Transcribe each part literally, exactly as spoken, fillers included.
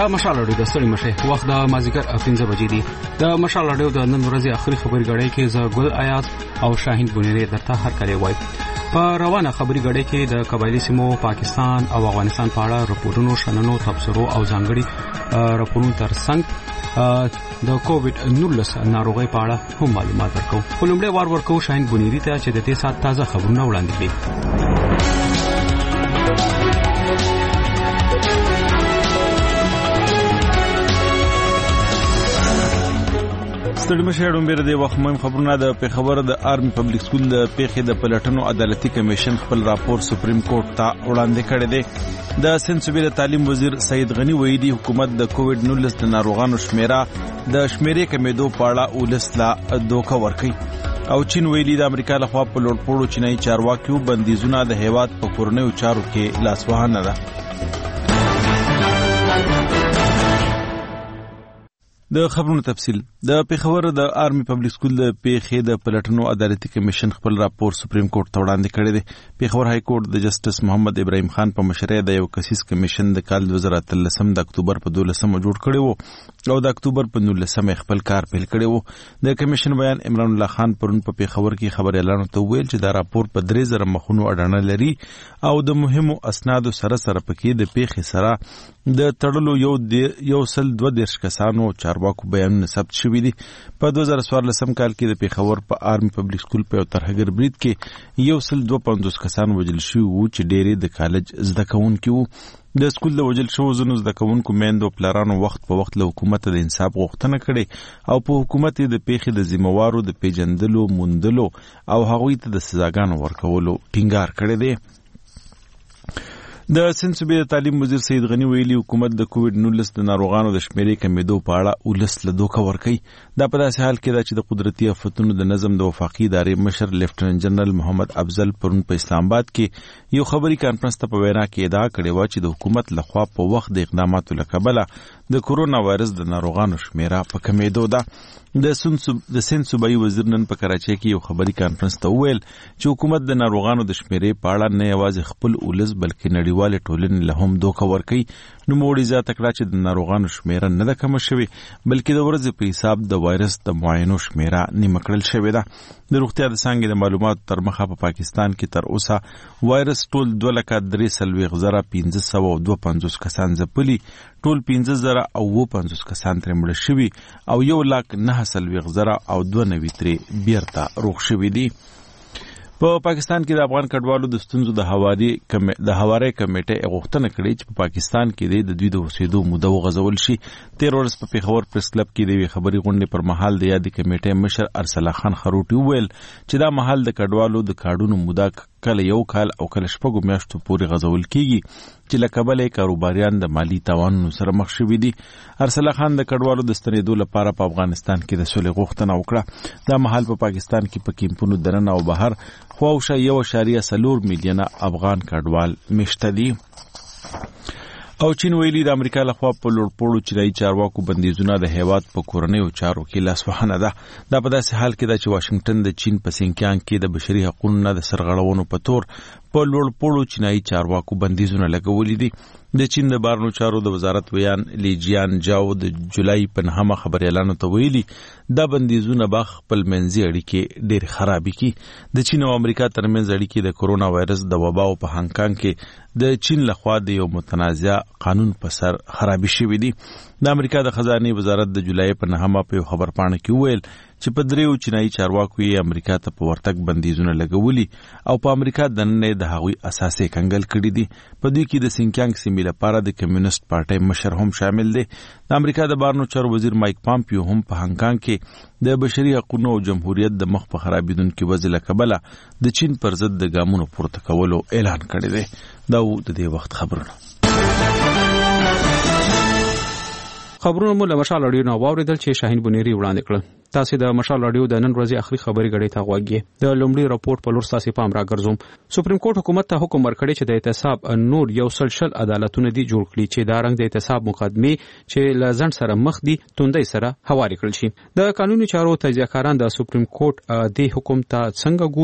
د مشال اډیو د ستړي مشه وخت د مازیګر پنځه بجې دي. د مشال اډیو د نن ورځې اخري خبري غړې کې ز ګل آیات او شاهین بنيري درته هر کله وای. په روانه خبري غړې کې د قبایلی سیمو پاکستان او افغانستان په اړه راپورونو شننو تبصرو او ځانګړي راپورونو ترڅنګ د کووډ نولس ناروغي په اړه هم معلومات ورکو. ولومړی وار ورکو شاهین بنيري ته چې د دې سات تازه خبرونه وړاندې کړي. ستړي مشه ډومبره دی وخت مهم خبرونه د پیښور د آرمي پبلک سکول د پیښې د پلټنو عدالتي کمیشن خپل راپور سپریم کورټ ته وړاندې کړی دی. د سند صوبې د تعلیم وزیر سید غنی ویلي حکومت د کووډ نولس د ناروغانو شمیره د شمیرې کمیدو په اړه ولس لا دوکه ورکوي. او چین ویلي د امریکا لخوا په لوړ پوړو چینایي چارواکیو بندیزونه د هیواد په کورنیو چارو کې لاسوهنه ده. د خبرونو تفصیل د پیښور د آرمي پبلک سکول د پیښې د پلټنو عدالتي کمیشن خپل راپور سپریم کورټ ته وړاندې کړی دی. پیښور های کورټ د جسټس محمد ابراهیم خان په مشرۍ د یو کسیز کمیشن د کال دوه زره اتلسم د اکتوبر په دولسمه جوړ کړی وو او د اکتوبر په نولسمه خپل کار پیل کړی وو. د کمیشن بیان عمران الله خان پرون په پیښور کې خبريالانو ته ویل چې دا راپور په درې زره مخونو اډانه لري او د مهمو اسنادو سره سره پکې د پیښې سره د تړلو یو یو سل دوه دیرش کسانو چارواکو بیانونه ثبت شوي دي. په دوه زره څوارلسم کال کې د پیښور په آرمي پبلک سکول په ترهګر برید کې یو سل دوه پنځوس کسان وژل شوي وو چې ډېری د کالج زده کوونکي وو. د سکول د وژل شوو ځینو زده کوونکو میندو پلارانو وخت په وخت له حکومت د انصاف غوښتنه کړې او په حکومت د پیښې د ذمہوارو د پیژندلو موندلو او هغوی ته د سزاګانو ورکولو ټینګار کړی دی. د سند صوبې د تعلیم وزیر سید غنی ویلي حکومت د کووډ نولس د ناروغانو د شمیرې کمیدو په اړه ولس له دوکه ورکوي. دا په داسې حال کې ده چې د قدرتي آفتونو د نظم د وفاقي ادارې مشر لیفټننټ جنرال محمد افضل پرون په اسلام آباد کې یو خبري کانفرنس ته په وینا کې ادعا کړې وه چې د حکومت لخوا په وخت د اقداماتو له کبله د کورونا وایرس د ناروغانو شمیره په کمیدو ده. د سند صوبایي وزیر نن په کراچۍ کې یو خبري کانفرنس ته وویل چې حکومت د ناروغانو د شمیرې په اړه نه یوازې خپل ولس بلکې نړیوالې ټولنې له هم دوکه ورکوي. نوموړي زیاته کړه چې د ناروغانو شمیره نه ده کمه شوې بلکې د ورځې په حساب د وایرس د معاینو شمیره نیمه کړل شوې ده. د روغتیا د څانګې د معلوماتو تر مخه په پاکستان کې تر اوسه وایرس ټول دوه لکه درې څلوېښت زره پنځه سوه او دوه پنځوس کسان ځپلي، ټول پنځه زره او اووه پنځوس کسان ترې مړه شوي او یو لاک نهه څلوېښت زره او دوه نوي ترې بیرته روغ شوي دي. په پاکستان کې د افغان کډوالو د ستونزو د هواري د هواري کمیټې غوښتنه کړې چې په پاکستان کې د دوی د اوسېدو موده وغځول شي. تیر ورځ په پیښور پریس کلب کې د یوې خبري غونډې پر مهال د یادې کمیټې مشر ارسلا خان خروټي وویل چې دا مهال د کډوالو د کارډونو موده کله یو کال او کله شپږو میاشتو پورې غځول کیږي چې له کبله کاروباریان د مالی تاوانونو سره مخ شوي دي. ارسلا خان د کډوالو د ستنېدو لپاره په افغانستان کې د سولې غوښتنه وکړه. دا مهال په پاکستان کې په کیمپونو دننه او بهر خواوشا یو اعشاریه څلور میلیونه افغان کډوال مشته دي. او چین ویلي د امریکا لخوا په لوړ پوړو چینایي چارواکو بندیزونه د هیواد په کورنیو چارو کې لاسوهنه ده. دا په داسې حال کې ده چې واشنگټن د چین په سینکیانګ کې د بشري حقوقو نه د سرغړونو په تور په لوړ پوړو چینایي چارواکو بندیزونه لګولي دي. د چین د بارنو چارو د وزارت ویان لیجیان جاو د جولای په نهمه خبريالانو ته ویلي دا بندیزونه به خپل منځي اړیکې ډېر خرابې کړي. د چین او امریکا ترمنځ اړیکې د کورونا وایرس د وباو په هانګ کې د چین لخوا د یو متنازع قانون په سر خرابې شوې دي. د امریکا د خزانه وزارت د جولای په نهمه په خبر پاڼه کې ویل چې په دریو چینایي چارواکو یې امریکا ته په ورتګ بندیزونه لګولي او په امریکا دننه د هغوی اساسي کنګل کړي دي. په دوی کې د سینکیانګ سیمې لپاره د کمیونست پارټۍ مشر هم شامل دی. د امریکا د بارنو چارو وزیر مایک پامپیو هم په هانګ کې د بشري حقوقو او جمهوریت د مخ په خرابېدونکو وضع له کبله د چین پر ضد د ګامونو پورته کولو اعلان کړی دی. دا و د دې وخت خبرونه. خبرونه مو له مشال اډیو نو واوریدل چې شاهین بنيري وړاندې کړل. تاسو د مشال اډیو د نن ورځې اخري خبري غړې ته غوږی د لومړي راپورټ په لور تاسو پام راګرځوم. سپریم کورټ حکومت ته حکم ورکړی چې د احتساب نور یو سلسله عدالتونه دي جوړ کړي چې دا رنګ د احتساب مقدمه چې لزن سره مخ دي توندۍ سره حواله کړل شي. د قانوني چارو تجزیه کاران د سپریم کورټ د حکم ته څنګه ګوري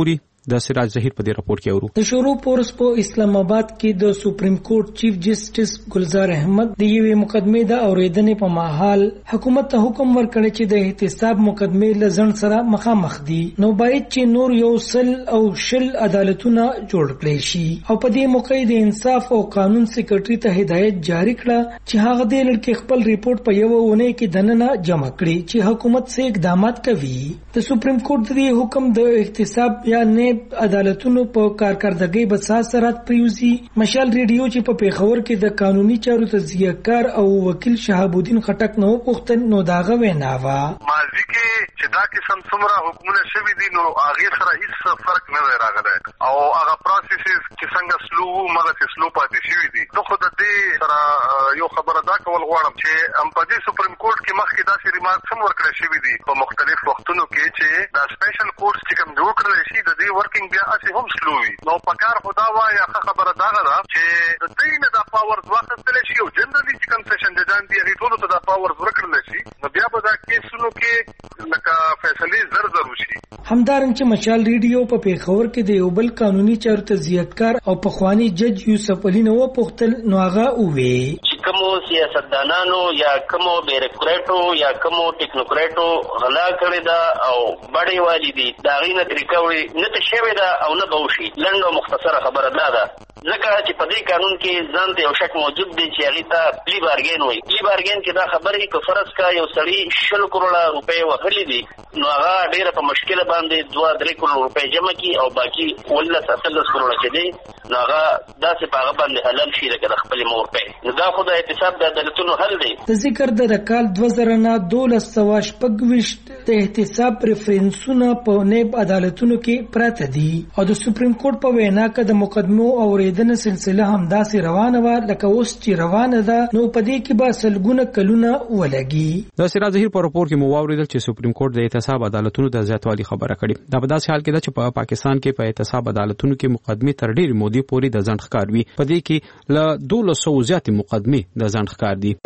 د سراج ظهیر په دې راپور کې اورو. د شروع پورس په اسلام آباد کې د سپریم کورټ چیف جسټس ګلزار احمد د یوې مقدمې د اوریدنې په مهال حکومت ته حکم ورکړ چې د احتساب مقدمې لزن سره مخامخ دي نو باید چې نور یو سل او شل عدالتونه جوړ کړي شي او په دې موقع د انصاف او قانون سکرټري ته هدایت جاری کړه چې هغه د لړکې خپل ریپورت په یو ونه کې دننه جمع کړي چې حکومت څه اقدامات کوي. د سپریم کورټ د حکم د احتساب یا نیب عدالتونو په کارکردګۍ بساس سرات پریوزي. مشال ریډیو چې په پیښور کې د قانوني چارو تجزیه کار او وکیل شهاب الدین خټک نو پوښتنه نو داغه ویناوه ماضی کې چې دا قسم څومره حکومت شوي دي نو هغه سره هیڅ فرق نه راغلی او هغه پروسیسز چې څنګه سلو مغه سلو پاتې شوي دي. نو خو د دې سره یو خبره دا کول غواړم چې ام په دې سپریم کورټ کې مخکې داسې ریمارک هم ورکړل شوي دي په مختلف وختونو کې چې دا سپیشل کورټس چې کوم جوړ کړل شي د دې ورکینګ بیا اسی هم سلو وي. نو پکار خدا وايي خبره دا ده چې د دې نه د پاورز واخیستل شي او جنرالي چې کنسیشن ججان دی هغه ټول ته د پاورز ورکړل شي نو بیا به دا کیسونو کې لکه فیصله زر زر وشي. همدارنګه چې مشال ریډیو په پیښور کې د یو بل قانوني چارو تجزیهکار او پخوانی جج یوسف علي نو پوښتل نو هغه وې کومو سیاستدانانو یا کومو بیروکریټو یا کومو ټیکنوکریټو غلا کړی دا او بڑی والی دي دا غینه طریقه وي نه ته شوی دا او نه بوشي. لنډ او مختصره خبره دا ده ځکه چې په دې قانون کې ځان ته یو شک موجود دی چې هغه ته پلی بارګین وي. پلی بارګین کې دا خبرې کو فرض کا یو سړی شل کروڑه روپے وهلي دي نو هغه ډیره په مشکله باندې دوه درې کروڑه روپے جمع کی او باقي ولله ستاسو کروڑه چې دی نو هغه داسې په هغه باندې حلال شي لکه خپل مور په نو دا خو د احتساب د عدالتونو حل دی. د ذکر د رکال دوه زره نه دولس سوه شپږویشت د احتساب ریفرنسونه په نیب عدالتونو کې پراته دي او د سپریم کورټ په وینا کې د مقدمو اوریدنې سلسله هم داسې روانه وه لکه اوس چې روانه ده نو په دې کې به سلګونه کلونه ولګي. د سراج ظهیر په راپور کې مو واوریدل چې سپریم کورټ د احتساب عدالتونو د زیاتوالي خبره کړې. دا په داسې حال کې ده چې په پاکستان کې په احتساب عدالتونو کې مقدمې تر ډېرې مودې پورې د ځنډ ښکار وي. په دې کې له دولس سوو زیاتې مقدمې د ځنډ ښکار دي.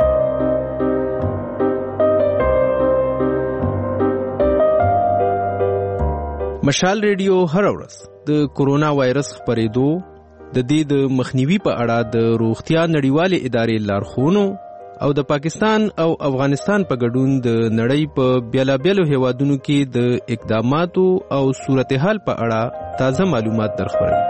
مشال ریډیو هر ورځ د کورونا وایرس خپرېدو د دې د مخنیوي په اړه د روغتیا نړیوالې ادارې لارښوونو او د پاکستان او افغانستان په ګډون د نړۍ په بیلابیلو هیوادونو کې د اقداماتو او صورتحال په اړه تازه معلومات درخبروي.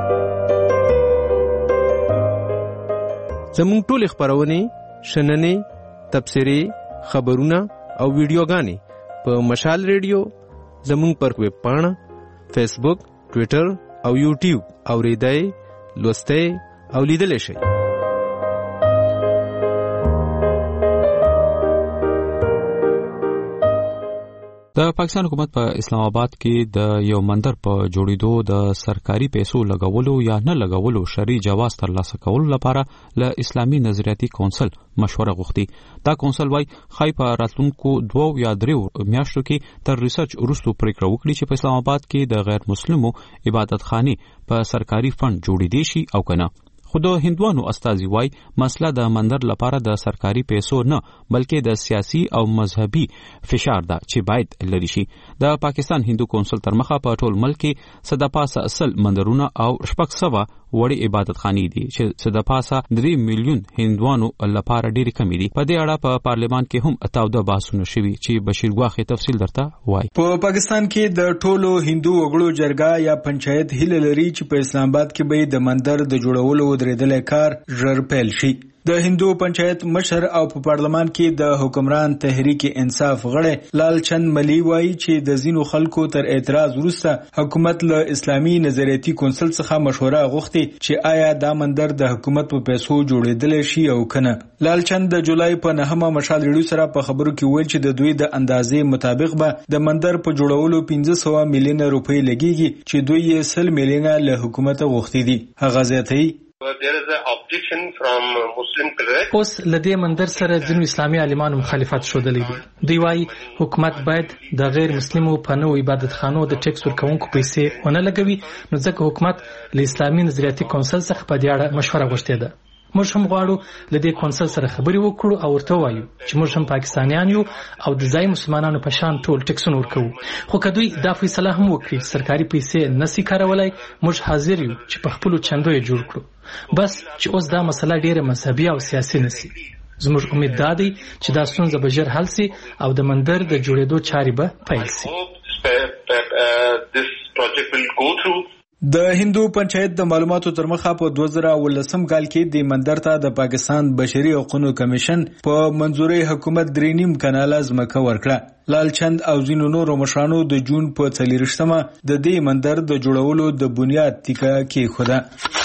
زموږ ټولې خپرونې شننې تبصرې خبرونه او ویډیوګانې په مشال ریډیو زموږ پر ویب پاڼه فیسبوک ټویټر او یوټیوب اوریدای لوستای او لیدلی شئ. د پاکستان حکومت په اسلام آباد کې د یو مندر په جوړېدو د سرکاري پیسو لګولو یا نه لګولو شرعي جواز ترلاسه کولو لپاره له اسلامي نظریاتي کونسل مشوره غوښتي. دا کونسل وايي خای په راتلونکو دوو یا دریو میاشتو کې تر ریسرچ وروسته پریکړه وکړي چې په اسلام آباد کې د غیر مسلمو عبادت خانې په سرکاري فند جوړېدې شي او کنه. خو د هندوانو استازي وايي مسله د مندر لپاره د سرکاري پیسو نه بلکې د سیاسي او مذهبي فشار ده چې باید لري شي. د پاکستان هندو کونسل تر مخه په ټول ملک کې صد پاسه اصل مندرونه او شپږ سوه وړي عبادت خانې دي چې صد پاسه درې میلیون هندوانو لپاره ډېری کمی دي. په دې اړه په پارلیمان کې هم اتاوده بحثونه شوي چې بشیر ګواخې تفصیل درته وایي. په پاکستان کې د ټولو هندو وګړو جرګه یا پنچایت هیله لري چې په اسلام آباد کې به د مندر د جوړولو درېدلې کار ژر پیل شي. د هندو پنچایت مشر او په پارلمان کې د حکمران تحریک انصاف غړی لال چند ملی وایي چې د زینو خلکو تر اعتراض وروسته حکومت له اسلامي نظریاتي کونسل څخه مشوره غوښتي چې آیا دا مندر د حکومت په پیسو جوړېدل شي او کنه. لال چند د جولای په نهمه مشال ریډیو سره په خبرو کې ویل چې د دوی د اندازې مطابق به د مندر په جوړولو پنځه سوه میلیونه روپۍ لګیږي چې دوی یې سل میلیونه له حکومت غوښتي دي. هغه زیاتوي there is an objection from Muslim clerics. اوس لدې مندر سره ځینو اسلامي عالمانو مخالفت شودلی دي. دوی وايي حکومت باید د غیر مسلمو په نوو عبادت خانو د ټیکس ورکوونکو پیسې ونه لګوي نو ځکه حکومت له اسلامي نظریاتي کونسل څخه په دې اړه مشوره غوښتې ده. موږ هم غواړو له دې کونسل سره خبرې وکړو او ورته وایو چې موږ هم پاکستانیان یو او د ځای مسلمانانو په شان ټول ټکسونه ورکوو. خو که دوی دا فیصله هم وکړي سرکاري پیسې نسی کارولای، موږ حاضر یو چې په خپلو چندو یې جوړ کړو. بس چې اوس دا مسله ډیره مذهبي او سیاسي نسی. زموږ امید دا دی چې دا ستونزه به ژر حل سي او د مندر د جوړېدو چارې به پیل سي. د هندو پنچایت د معلوماتو تر مخه په دوه زره ولسم کال کې د مندر ته د پاکستان بشري حقوقو کمیشن په منځوري حکومت درې نیم کناله ځمکه ورکړه. لال چند او ځینو نورو مشرانو د جون په څلېرویشتمه د دې مندر د جوړولو د بنیاد ټیکه کېښوده.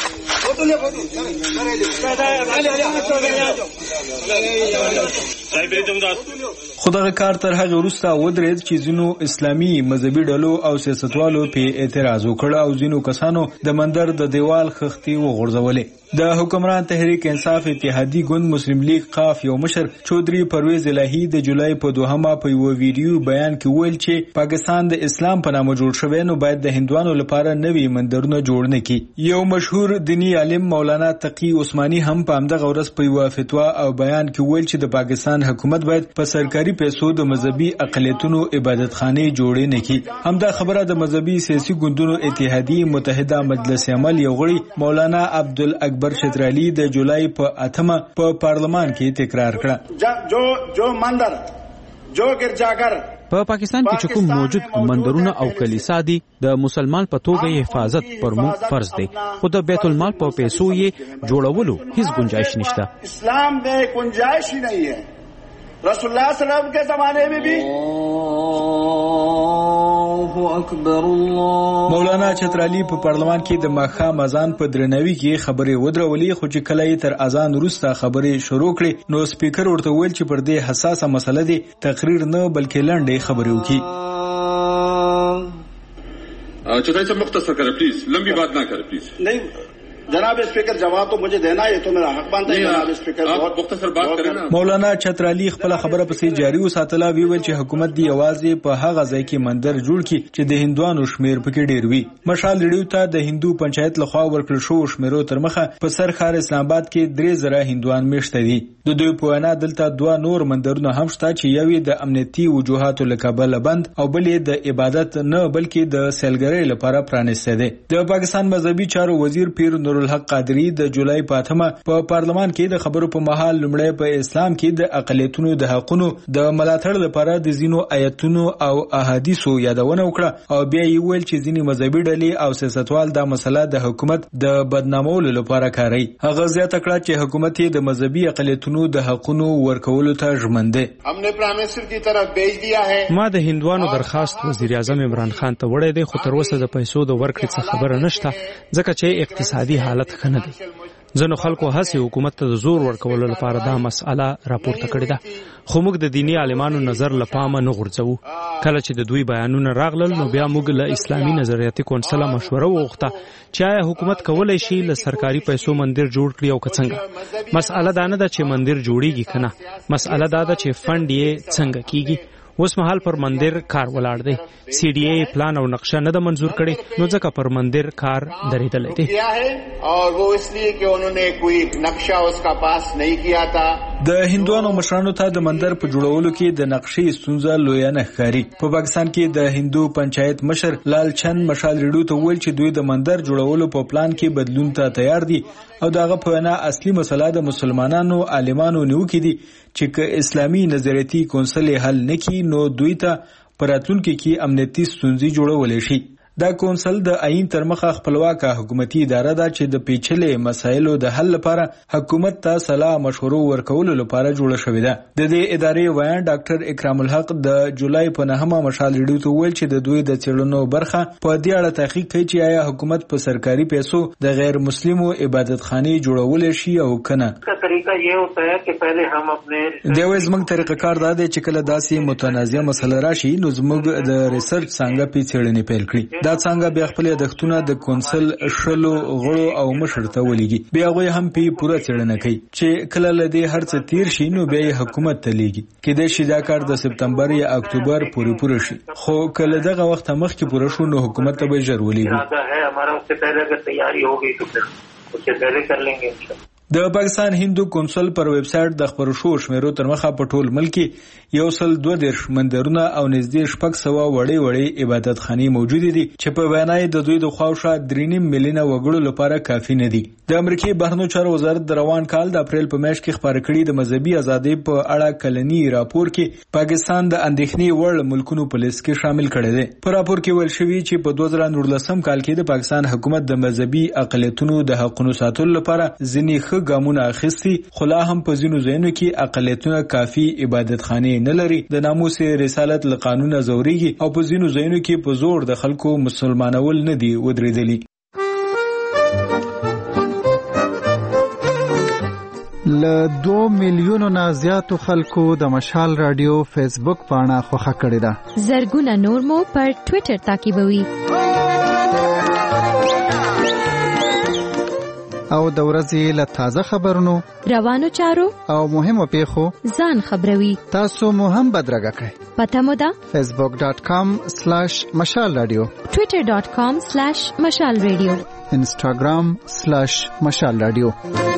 خو دغه کار تر هغه وروسته ودرېد چې ځینو اسلامي مذهبي ډلو او سیاستوالو په اعتراض وکړ او ځینو کسانو د مندر د دیوال خښتې وغورځولې. د حکمران تحریک انصاف اتحادي ګوند مسلم لیگ قاف یو مشر چودري پرویز الهی د جولای په دوهمه په یو ویډیو بیان کې ویل چې پاکستان د اسلام په نامه جوړ شوی نو باید د هندوانو لپاره نوي مندرونه جوړ نه کړي. یو مشهور دینی عالم مولانا تقی عثماني هم په همدغه ورځ په یو فتوا او بیان کې ویل چې د پاکستان حکومت باید په سرکاري پیسو د مذهبي اقلیتونو عبادتخانه جوړې نه کړي. همدا خبره د مذهبي سیاسي ګوندونو اتحادیه متحده مجلس عمل یو غړي مولانا عبدالاکبر برشترالی د جولای په اتمه په پارلمان کې تکرار کړه. جو جو مندر جو ګرجاګر په پاکستان کې چې کوم موجود مندرونه او کلیسا دي د مسلمان په توګه حفاظت پر موږ فرض دی، خو د بیت المال په پیسو یې جوړولو هیڅ گنجائش نشته. اسلام में गुंजाइश ही नहीं है. रसूलुल्लाह सल्लल्लाहु अलैहि वसल्लम के जमाने में भी مولانا چترالی په پارلمان کې د ماخام اذان په درناوي کې خبرې ودرولې، خو چې کله یې تر اذان وروسته خبرې شروع کړې نو سپیکر ورته ویل چې پر دې حساسه مسله دی تقریر نه بلکې لنډې خبرې وکړي. چترالی صاحب مختصر کړئ پلیز، لمبی بات نہ کړئ پلیز. نہیں جناب اسپیکر جواب تو مجھے دینا ہے، تو میرا حق بنتا ہے جناب اسپیکر. آپ مختصر بات کریں نا. مولانا چترالی خپل خبره پسې جاری وساتله، ویل چې حکومت دی یوازې په هغه ځای کې مندر جوړ کړي چې د هندوانو شمیر پکې ډیر وي. مشال ریډیو ته د هندو پنچایت لخوا ورکړل شو شمیرو تر مخه په سر ښار اسلام آباد کې درې زره هندوان میشته دي. د دوی په وینا دلته دوه نور مندرونه هم شته چې یوې د امنیتي وجوهاتو له کبله بند او بلې د عبادت نه بلکې د سیلګرۍ لپاره پرانیسته دي. د پاکستان مذهبي چارو وزیر پیر نورالحق قادری د جولای په اتمه په پارلمان کې د خبرو په مهال لومړی په اسلام کې د اقلیتونو د حقوقو د ملاتړ لپاره د ځینو آیتونو او احادیثو یادونه وکړه او بیا یې ویل چې ځینې مذهبي ډلې او سیاستوال دا مسله د حکومت د بدنامولو لپاره کاروي. هغه زیاته کړه چې حکومت یې د مذهبي اقلیتونو د حقوقو ورکولو ته ژمن دی. ما د هندوانو درخواست وزیر اعظم عمران خان ته وړی دی، خو تر اوسه د پیسو د ورکړې څه خبره نشته ځکه چې اقتصادي حالت ښه نه دی. ځینو خلکو هڅې حکومت ته د زور ورکولو لپاره دا مسأله راپورته کړې ده، خو موږ د دینی عالمانو نظر له پامه نه غورځوو. کله چې د دوی بیانونه راغلل نو بیا موږ له اسلامي نظریاتي کونسل مشوره وغوښته چې آیا حکومت کولای شي له سرکاري پیسو مندر جوړ کړي او که څنګه. مسأله دا نه ده چې مندر جوړیږي که نه، مسأله دا ده چې فند یې څنګه کیږي. اوس مهال پر مندر کار ولاړ دی، سی ډي اے پلان او نقشه نه ده منظور کړي نو ځکه پر مندر کار درېدلی دی. د هندوانو مشرانو ته د مندر په جوړولو کې د نقشې ستونزه لویه نه ښکاري. په پاکستان کې د هندو پنچایت مشر لال چند مشال ریډیو ته ویل چې دوی د مندر جوړولو په پلان کې بدلون ته تیار دي او دغه په وینا اصلي مسله د مسلمانانو عالمانو نیوکې دي چې که اسلامي نظریاتي کونسل حل نکړي نو دوی ته په راتلونکي کې امنیتي ستونزې جوړولی شي. دا کونسل د آئین تر مخه خپلواکه حکومتي اداره ده چې د پیچلې مسایلو د حل لپاره حکومت ته صلاح مشورو ورکولو لپاره جوړه شوې ده. د دې ادارې ویاند ډاکټر اکرام الحق د جولای په نهمه مشال ریډیو ته ویل چې د دوی د څېړنو برخه په دې اړه تحقیق کوي چې آیا حکومت په سرکاري پیسو د غیر مسلمو عبادتخانې جوړولی شي او کنه. دوی زموږ طریقه کار دا دی چې کله داسې متنازعه مسله راشي نو زموږ د ریسرچ څانګه په څېړنې پیل کړي. دا څنګه بیا خپل یادښتونه د کونسل شلو غړو او مشر ته ولېږي، بیا هغوی هم پې پوره څېړنه کوي چې کله له دې هر څه تیر شي نو بیا یې حکومت ته لیږي. کیدای شي دا کار د سپتمبر یا اکتوبر پورې پوره شي، خو کله دغه وخت مخکې پوره شو نو حکومت ته به ژر ولېږي. د پاکستان هندو کونسل پر ویب سټ د خبرو شو شمیرو تر مخه په ټول ملک یو سل دوه دیرش مندرونه او نږدې شپږ سوه وړې وړې عبادت خانې موجود دي چې په وینای د دوی د خواوشا درې نیم میلیونه وګړو لپاره کافي نه دي. د امریکای بهرنیو چارو وزارت د روان کال د اپریل په میاشت کې خبر کړی د مذهبي ازادۍ په اړه کلنی راپور کې پاکستان د اندېښنې وړ ملکونو په لیست کې شامل کړی دی. په راپور کې ویل شوی چې په دوه زره نولسم کال کې د پاکستان حکومت د مذهبي اقلیتونو د حقوقو ساتلو لپاره ځینې ښه ګامونه اخیستي، خو لا هم په ځینو ځایونو کې اقلیتونه کافي عبادت خانې نه لري، د ناموس رسالت له قانونه ځورېږي او په ځینو ځایونو کې په زور د خلکو مسلمانول نه دي ودرېدلي. له دوه میلیونو نه زیاتو خلکو د مشال رادیو فیسبوک پاڼه خوښه کړې ده. زرګونه نور مو پر ټوئیټر تعقیبوي او د ورځې له تازه خبرونو، روانو چارو او مهمو پیښو ځان خبروي. تاسو مو هم بدرګه کړئ. پته مو ده فیسبوک ډاٹ کام سلیش مشال رادیو، ټوئیټر ډاٹ کام سلیش مشال رادیو، انسټاګرام سلیش مشال رادیو.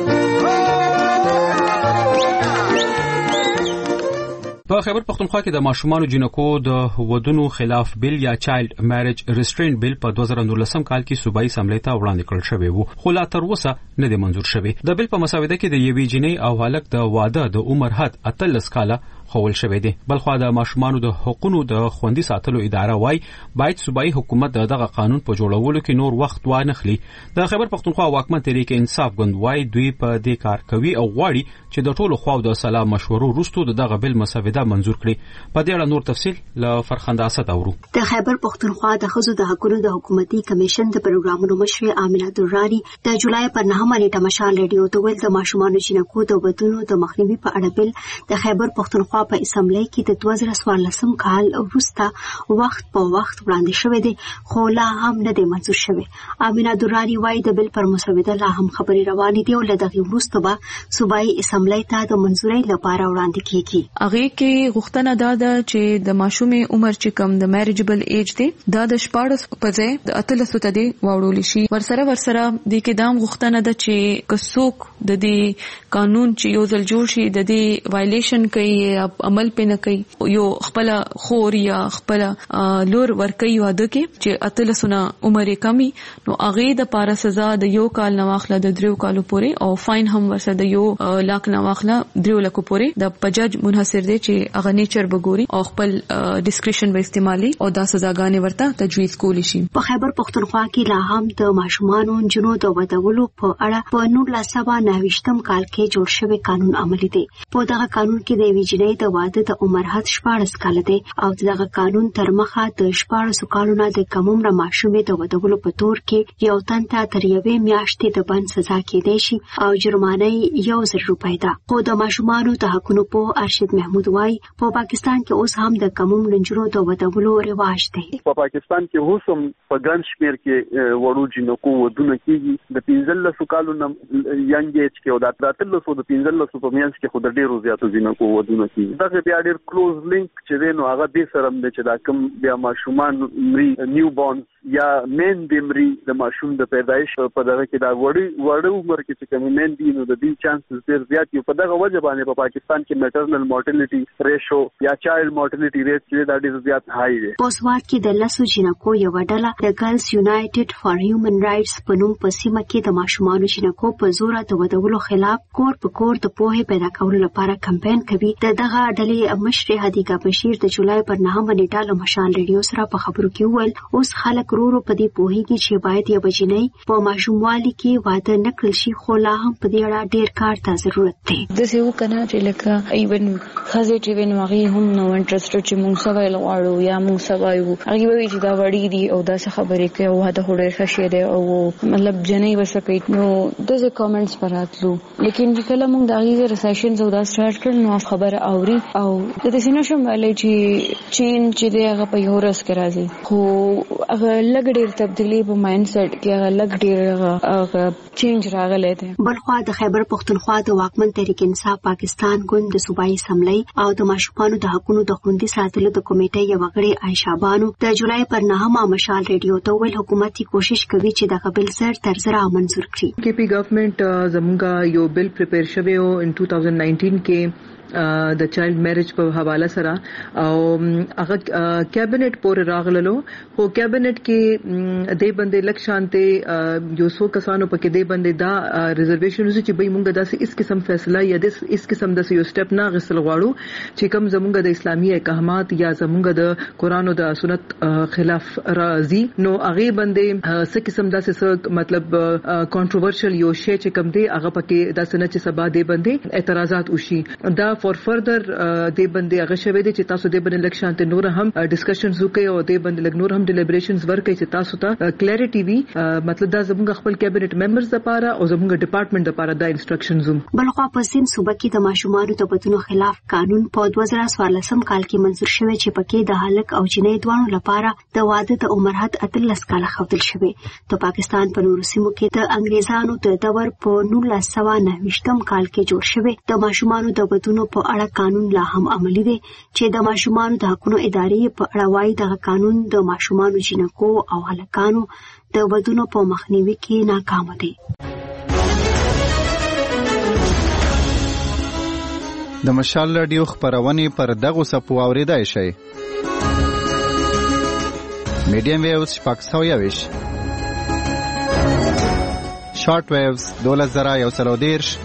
په خیبر پختونخوا کې د ماشومانو جنکو د ودونو خلاف بل یا چایلډ میریج ریسټرینټ بل په دوه زره نولسم کال کې صوبایي اسمبلی ته وړاندې کړل شوی وو، خو لا تر اوسه نه دی منظور شوی. د بل په مسوده کې د یوې جنۍ او هلک د واده د عمر حد اتلس کاله خول شوی دی. بلخوا د ماشومانو د حقوقو د خوندي ساتلو اداره وای باید صوبایي حکومت دغه قانون په جوړولو کې نور وخت وانخلي. د خیبر پختونخوا واکمن تحریک انصاف ګوند وای دوی په دې کار کوي او غواړي چې د ټولو خواو د سلا مشورو وروسته دغه بل مسوده منظور کړي. په دې اړه نور تفصیل له فرخنده اسد اورو. د خیبر پختونخوا د ښځو د حقوقو د حکومتي کمیشن د پروګرامونو مشر امینه درانی د جولای پر نهمه نیټه مشال رادیو ته ویل د ماشومانو جنکو د ودونو د مخنیوي په اړه بل د خیبر پختونخوا په اسمبلی کې د دوه زره څوارلسم کال وروسته وخت په وخت وړاندې شوی دی، خو لا هم نه دی منظور شوی. امینه درانی وایي د بل پر مسوده لا هم خبرې روانې دي او له دغې وروسته به صوبایي اسمبلی ته د منظورۍ لپاره وړاندې کیږي. هغې کې غوښتنه دا ده چې د ماشومې عمر چې کم د میریجبل ایج دی دا د شپاړس په ځای د اتلسو ته دی واوړولی شي. ورسره ورسره دې کې دا هم غوښتنه ده چې که څوک د دې قانون چې یو ځل جوړ شي د دې وایلیشن کوي یا عمل پې نه کوي، یو خپل خور یا خپل لور ورکوي واده کې چې اتلسو نه عمر یې کمي، نو هغې دپاره سزا د یو کال نه واخله د دریو کالو پورې او فاین هم ورسره د یو لاک نه واخله دریو لکو پورې. د په جج منحصر دی چې هغه نیچر به ګوري او خپل ډسکریشن به استعمالي او دا سزاګانې ورته تجویز کولی شي. په خیبر پختونخوا کې لا هم د ماشومانو نجونو د ودولو په اړه په نولس سوه نهه ویشتم کال کې جوړ شوی قانون عملي دی. په دغه قانون کې د یوې جنۍ د واده د عمر حد شپاړس کاله دی او دغه قانون تر مخه د شپاړسو کالو نه د کم عمره ماشومې د ودولو په تور کې یو تن ته تر یوې میاشتې د بند سزا کېدی شي او جرمانه یو زر روپۍ ده. خو د ماشومانو د حقونو په ارشد محمود وایي په پاکستان کې اوس هم د کم عمره نجونو د ودولو رواج دی. په پاکستان کې اوس هم په ګڼ شمېر کې وړو جنکو ودونه کېږي. د پنځلسو کالو نه ینګ ایج کې او د اتلسو د پنځلسو په منځ کې خو د ډېرو زیاتو جنکو ودونه کېږي. دغه بیا ډېر کلوز لینک چې دی نو هغه دې سره دی چې دا کوم بیا ماشومان مري نیو بورنز یا مین دی مري د ماشوم د پیدایش په دغه کې دا وړي وړو عمر کې چې کوم مین دی نو د دې چانسز ډېر زیات دي. په دغه وجه باندې په پاکستان کې میټرنل مورټیلیټي ریشو یا چایلډ مورټیلیټي ریټ چې دا ډېر زیات هاي دی. په سواد کې د لسو جنکو یو ډله د ګرلز یونایټډ فار هیومن رائټس په نوم په سیمه کې د ماشومانو جنکو په زور د ودولو خلاف کور په کور د پوهې پیدا کولو لپاره کمپاین کوي. د دغه ډلې مشر هدیقه بشیر د جولای پر نهمه نیټه له مشال رادیو سره په خبرو کې وویل اوس خلک ورو ورو په دې پوهېږي چې باید یوه جنۍ په ماشوموالي کې واده نه کړل شي، خو لا هم په دې اړه ډېر کار ته ضرورت دی. داسې وکنه چې لکه ایون ښځې چې وین هغې هم نو انټرسټډ چې موږ څه ویل غواړو یا موږ څه وایو، هغې به وایي چې دا وړي دي او داسې خبرې کوي او واده خو ډېر ښه شی دی او مطلب جنۍ به څه کوي. نو داسې کامنټس به راتلو، لیکن چې کله موږ د هغې ریسیشنز او دا سټارټ کړل نو خبره اوري واوري او د دې نشم ولې چې چین چې دی هغه په یورس کې راځي خو هغه لګ ډیر تبدیلی په مایند سیټ کې هغه لګ ډیر هغه چینج راغلی دی. بلخوا د خیبر پختونخوا د واکمن تحریک انصاف پاکستان ګوند د صوبایي اسمبلی او د ماشومانو د حقوقو د خوندي ساتلو د کمیټې یو غړي عائشہ بانو د جولای پر نهمه مشال ریډیو ته ویل حکومت کوشش کوي چې د قبل سر تر سره منظور کړي. کې پی ګورنمنت زمونږه یو بل پریپیر شوی او ان two thousand nineteen کې د چایلډ میریج په حواله سره او هغه کابینټ پورې راغللو خو کابینټ کې د باندې لکشانته یو څو کسانو پکې د باندې دا ریزرویشنز چې به موږ داسې اس قسم فیصله یا د اس قسم د یو سټپ نه غسل غواړو چې کوم زموږ د اسلامي احکامات یا زموږ د قران او د سنت خلاف راځي نو هغه باندې څه قسم داسې مطلب کنټروورشل یو شی چې کوم دی هغه پکې داسې نه چې سبا د باندې اعتراضات وشي دا فور فردر د باندې هغه شوی دی چې تاسو د باندې لکشانت نور هم ډسکشنز وکړي او د باندې لګ نور هم ډیلیبریشنز ورکړي چې تاسو ته کلیریټي وي مطلب دا زموږ خپل کابینټ ممبرز لپاره او زموږ ډپارټمنټ لپاره دا انسټرکشنز هم. بلخوا په سیم صوبه کې د ماشومانو د بدنو خلاف قانون په دوه زره څوارلسم کال کې منظور شوی چې پکې د هلک او جنۍ دوانو لپاره د واده د عمر حد اتلس کاله ښودل شوی. د پاکستان په نورو سیمو کې د انګریزانو د دور په نولس سوه نهه ویشتم کال کې جوړ شوی د ماشومانو د بدنو په اړه قانون لا هم عملي دی چې د ماشومانو د حقوقو ادارې په اړه وايي د قانون د ماشومانو جنکو او هلکانو د ودونو په مخنیوي کې ناکام دی. د مشال رادیو خبرونه پر دغه سپو اوریدای شي. میډیم ویوز شپږ سوه یویش شارټ ویوز دولس زره یو سل او دیرش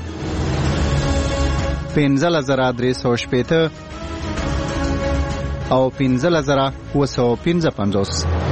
پنځه زره درې سوه شپېته او پنځه زره اووه سوه پنځه پنځوس.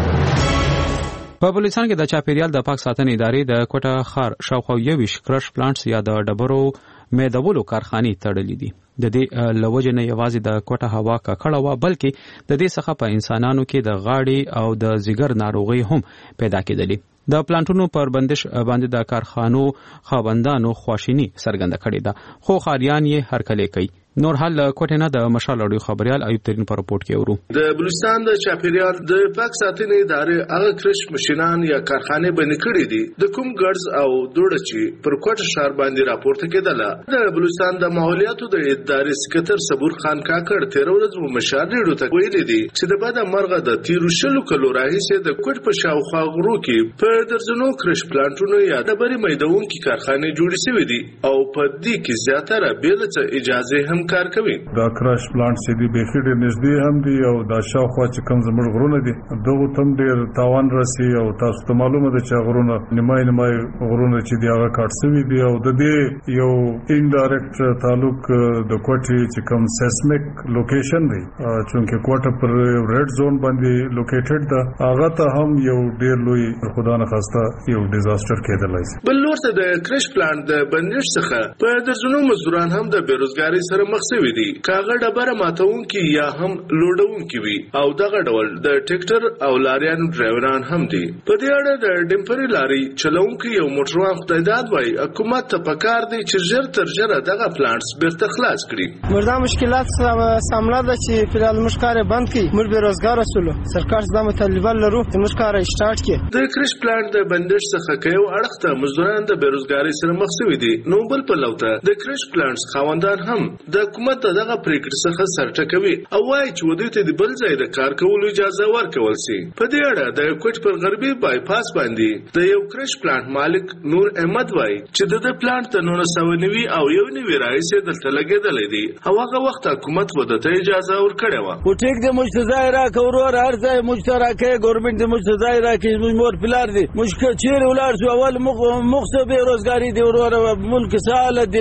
په بلوچستان کې د چاپیریال د پاک ساتنې ادارې د کوټه ښار شاوخوا یوویش کرش پلانټس یا د ډبرو میدولو کارخانې تړلې دي. د دې لوجه نه یوازې د کوټه هوا ککړه وه بلکې د دې څخه په انسانانو کې د غاړې او د ځیګر ناروغۍ هم پیدا کېدلې. د پلانټونو پر بندش باندې د کارخانو خاوندانو خواشیني څرګنده کړې ده خو خاریان یې هرکلی کوي. نور حال کوټه نه د مشال اړیو خبريال ایوب ترين په رپورت کې ورو. د بلوچستان د چاپیریال د پاک ساتنې ادارې هغه کرش ماشينان یا کارخانه باندې کړې دي د کوم ګرز او دوړه چې پر کوټه شهر باندې راپورته کېدله. د بلوچستان د ماحولیاتو د ادارې سکرټر صبور خان کاکړ تیر ورځ مشال ریډو ته ویلي دي چې د بده مرغه د تیرو شلو کلو راهیسې د کوټ په شاوخوا غرو کې په درځنو کرش پلانټونو یا د بری میدونکو کارخانه جوړې شوې دي او په دې کې زیاتره بل څه اجازه هم کار کوي. دا کراش پلانټ چې دی به خېډ نږدې هم دی او دا شاوخوا چې کوم زموږ غرونه دي دغه تم ډیر تاوان راسي او تاسو ته معلومه ده چې غرونه نیمای نیمای غرونه چې دی هغه کاټ شوی دی او د دې یو انډایرکټ تعلق د کوټې چې کوم سیسمیک لوکیشن دی چونکه کوټه پر ریډ زون باندې لوکیټډ ده هغه ته هم یو ډیر لوی خدا نه خواسته یو ډیزاستر کېدلای شي. بل ورته د کرش پلانټ د بندش څخه په درځنو مزدوران هم د بیروزګاری سره مخ شوي دي کاغه ډبره ماتونکي یا هم لوډونکي وي او دغه ډول د ټریکټر او لاریانو ډرایوران هم دي. په دې اړه د ډمپري لاري چلونکي یو موټروان خدایداد وای حکومت ته پکار دی چې ژر تر ژره دغه پلانټس بیرته خلاص کړي. مردا مشکلات سامنا ده چې فلال مشکاره بند کړي مر بیروزګار رسول سرکار زما طالبان لرو د مشکاره سٹارټ کړي. د کرش پلانټ د بندش څخه کيو اړخته مزدوران د بیروزګاری سره مخ شوي دي. نو بل په لوته د کرش پلانټس خاوندان هم د حکومت دغه پریکړه څخه سرټکوي او وايي چې ودی ته د بل ځای د کار کولو اجازه ورکول شي. په دې اړه د کوټ پر غربي بای پاس باندې د یو کرش پلانټ مالک نور احمد وايي چې د پلانټ ته نور سونوي او یو نیوي راځي دلته لګیدلې دي او هغه وخت حکومت ودته اجازه ورکړې و. او ټیک د مجتزای را کورور هر ځای مشترکه ګورنمنت د مجتزای را کې مور پلار دي مشکل چیر ولار شو اول مخصوص به روزګاری دی ورور ملک ساله دي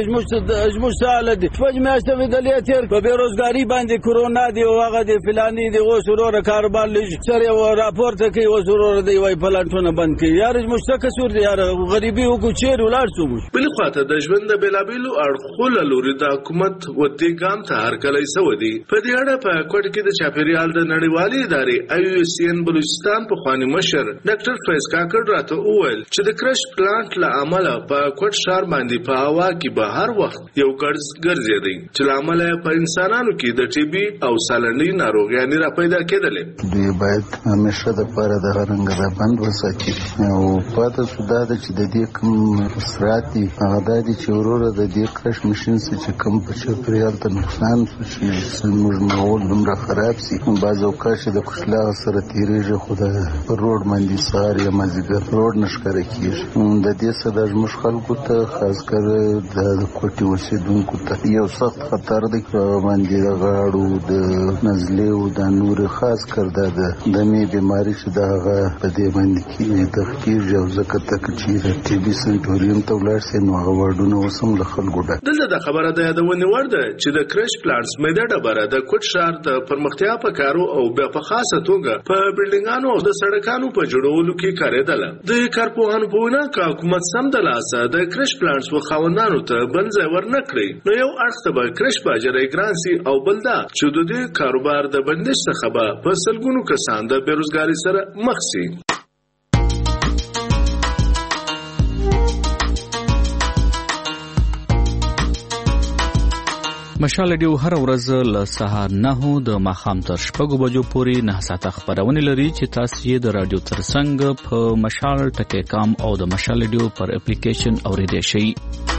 مشتاله دي فجمه دلیا تیر په بیروزګاری باندې کرونا دی او هغه دی فلانی دی او سرور کاروبار لږ سره و راپورټ کوي او سرور دی وای پلانټونه بند کوي یار مشتکه سور دی یار غریبي او کوچیر ولار سو مش بل خاطر د ژوند بلابلو اړخول لوري د حکومت ودی ګام ته هر کله سودی په دې اړه په کوټ کې د چاپیریال د نړیوالې ادارې آی یو سی ان بلوچستان په خواني مشر ډاکټر فیض کاکړ راته وویل چې د کرش پلانټ له عمله په کوټ شهر باندې په هوا کې به هر وخت یو ګرځ ګرځي دی چې لامل په انسانانو کې د ټي بي او سالنډي ناروغیانې را پیدا کېدلې. دوی باید همیشه د پاره د هرنګ د بند وساتي او پاتې سودا د چې د دې کوم سرعت هغه د دې چې وروره د دې کرش ماشين چې کوم په چاپیریال ته نقصان چې موږ ماحول دومره خراب سي. بعض اوقات د کوشلا سره تیریږي خو د روډ باندې سار یا مازیګر روډ نشکره کیږي. د دې سره د مش خلکو ته خاص کر د کوټي اوسیدونکو ته یو سخت خطر دی باندې د غاړو د نزلې او د نور خاص کر د دمې بیماری چې دغه په دې باندې کې د خکیږي او زکه تک چې د ټي بي سنټوریم ته ولاړ سي نو هغه وډونه وسم له خلکو ډک. دلته د خبره د یادونې وړ ده چې د کرش پلانټس مېده ډبره د کوټ شهر د پرمختیا په کارو او بیا په خاصه توګه په بلډینګانو او د سړکانو په جوړولو کې کارېدله. د کارپوهانو په وینا که حکومت سم د لاسه د کرش پلانټس و خاوندانو ته بند ځای ور نه کړي نو یو اړخ ته به کرش باجرې ګران سي او بل دا چې د دې کاروبار د بندش څخه به په سلګونو کسان د بیروزګارۍ سره مخ سي. مشال ډیو هر ورځ له سهار نه د ماښام تر شپږو بجو پورې نه ساعته خبرونه لري چې تاسو یې د رادیو ترڅنګ په مشال ټکی کام او د مشال ډیو پر اپلیکیشن اوریدئ شئ.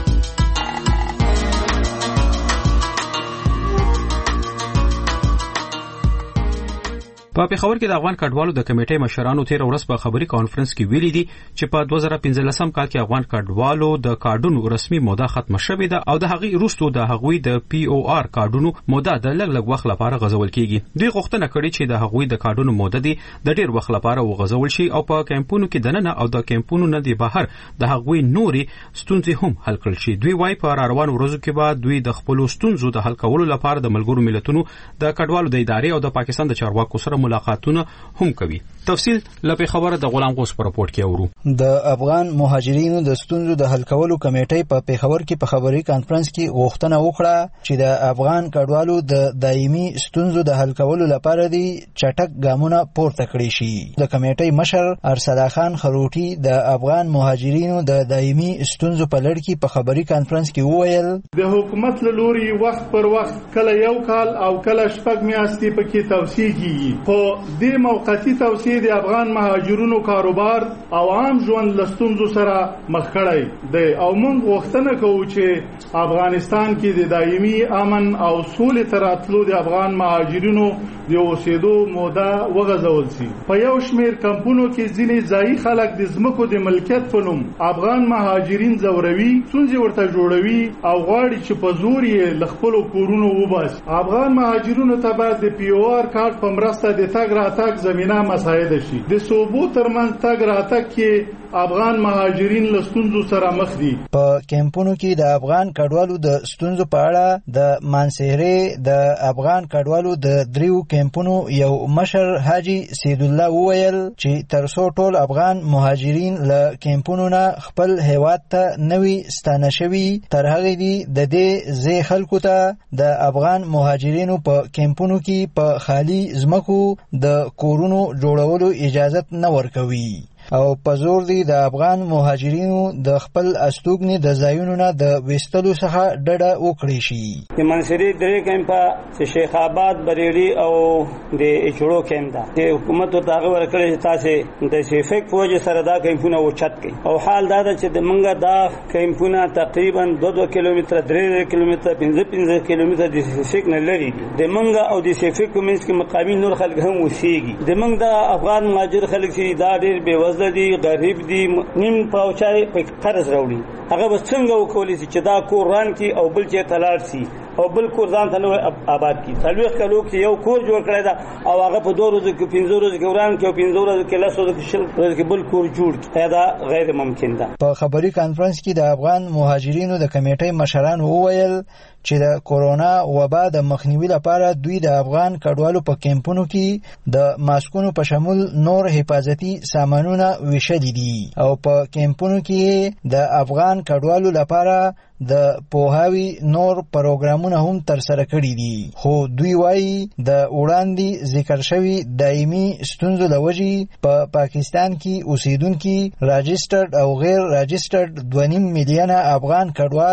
په پیښور کې د افغان کډوالو د کمیټې مشرانو تیر ورځ په خبري کانفرنس کې ویلي دي چې په دوه زره پنځلسم کال کې افغان کډوالو د کارډونو رسمي موده ختمه شوې ده او د هغوی وروسته د هغوی د پی او آر کارډونو موده د لږ لږ وخت لپاره غځول کیږي. دوی غوښتنه کړې چې د هغوی د کارډونو موده دی د ډیر وخت لپاره وغځول شي او په کیمپونو کې دننه او د کیمپونو نه دی بهر د هغوی نوري ستونزې هم حل کړل شي. دوی وايي په روان ورځو کې به دوی د خپل ستونزو د حل کولو لپاره د ملګرو ملتونو د کډوالو د ادارې او د پاکستان د چارواکو سره ملاقاتونه هم کوي. تفصیل لپاره خبره د غلام غوس پر راپورټ کې اورو. د افغان مهاجرینو د ستونزو د حل کولو کمیټې په پیښور کې په خبري کانفرنس کې غوښتنه وکړه چې د افغان کډوالو د دایمي ستونزو د حل کولو لپاره دی چټک ګامونه پورته کړی شي. د کمیټې مشر ارسلا خان خروټي د افغان مهاجرینو د دایمي ستونزو په لړ کې په خبري کانفرنس کې وویل د حکومت له لوري وخت پر وخت کله یو کال او کله شپږ میاشتې پکې توسیع کیږي. خو د موقتی توسیع د افغان مهاجرونو کاروبار او عام ژوند لستونزو سره مخ کړی دی او موږ غوښتنه کوو چې افغانستان کې د دایمي امن او سولې تر راتلو د افغان مهاجرینو د اوسېدو موده وغځول شي. په یو شمېر کمپونو کې ځینې ځایي خلک د ځمکو د ملکیت په نوم افغان مهاجرین ځوروي، ستونزې ورته جوړوي او غواړي چې په زور یې له خپلو کورونو وباسي. افغان مهاجرینو ته باید د پی او آر کارت په مرسته د تګ راتګ زمینه مساعده شي. د صوبو ترمنځ تګ راتګ کې افغان مهاجرین له ستونزو سره مخ دي. په کیمپونو کې د افغان کډوالو د ستونزو په اړه د مانسهرې د افغان کډوالو د دریو کیمپونو یو مشر حاجی سید الله وویل چې تر څو ټول افغان مهاجرین له کیمپونو نه خپل هیواد ته نوي ستانه شوي تر هغه دی د دې ځای خلکو ته د افغان مهاجرینو په کیمپونو کې په خالی ځمکو د کورونو جوړولو اجازه نه ورکوي او په زور دی د افغان مهاجرینو د خپل استوګنې د ځایونو نه د وستلو څخه ډډه وکړي شي. د منصوري درې کیمپا چې شیخ آباد بریلی او د اچړو کیمپ دا د حکومت ته هغه ورکړي چې تاسو د سیفیک فوج سره دا کیمپونه وچت کړي او حال دا چې د منګه دا کیمپونه تقریبا دوه دوه کیلومتر درې کیلومتر پنځه پنځه کیلومتر د سیفیک نه لري دي. د منګه او د سیفیک کومنس کې مقامی نور خلک هم وسیږي. د منګه د افغان مهاجر خلک چې دا ډېر بے دی غریب دی نیم پاوچای په قرض راوړي هغه به څنګه وکولای چې دا کور ران کی او بل چې تلار سي او بل کور ځان ته نو آباد کی. څلويخ کلو کې یو کور جوړ کړی دا او هغه په دوه ورځو کې پنځه ورځو کې وران کې او پنځه ورځو کې لاسو کې شل ورځو کې بل کور جوړ کی. دا غیر ممکن ده. په خبري کانفرنس کې د افغان مهاجرینو د کمیټې مشران وویل چې د کورونا وبا د مخنیوي لپاره دوی د افغان کډوالو په کیمپونو کې د ماسکونو په شمول نور حفاظتي سامانونه ویشلي دي او په کیمپونو کې د افغان کډوالو لپاره د پوهاوی نور پروګرامونه هم تر سره کړي دي. خو دوی وایي د وړاندې ذکر شوی دایمي ستونزو له وجې په پا پاکستان کې اوسیدونکي راجسترډ او غیر راجسترډ دوه نیم میلیونه افغان کډوال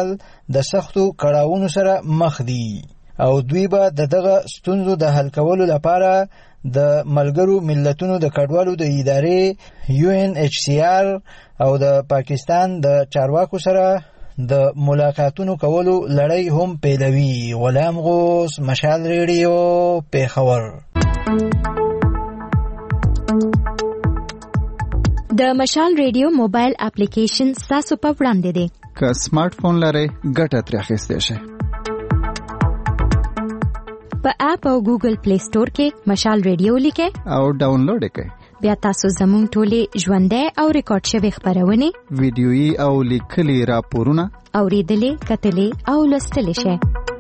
د سختو کړاوونو سره مخ دي او دوی به د دغه ستونزو د حل کولو لپاره د ملګرو ملتونو د کډوالو د ادارې یو ان ایچ سی آر او د پاکستان د چارواکو سره د ملاقاتونو کولو لړۍ هم پیلوي. غلام غوث، مشال ریډیو، پیښور. د مشال ریډیو موبایل اپلیکیشن ستاسو په وړاندې دی. که سمارټ فون لرئ ګټه ترې اخیستی شئ. په اپ او ګوګل پلی سٹور کې مشال ریډیو لیکئ او ډاونلوډ یې کړئ. بیا تاسو زموږ ټولې ژوندۍ او ریکارډ شوې خپرونې، ویډیويي او لیکلي راپورونه اورېدلې، کتلې او لوستلی شئ.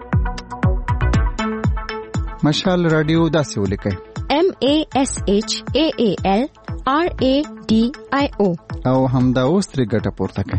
مشال رادیو داسې ولیکئ: M A S H A A L R A D I O او همدا اوس ترې ګټه پورته کړئ.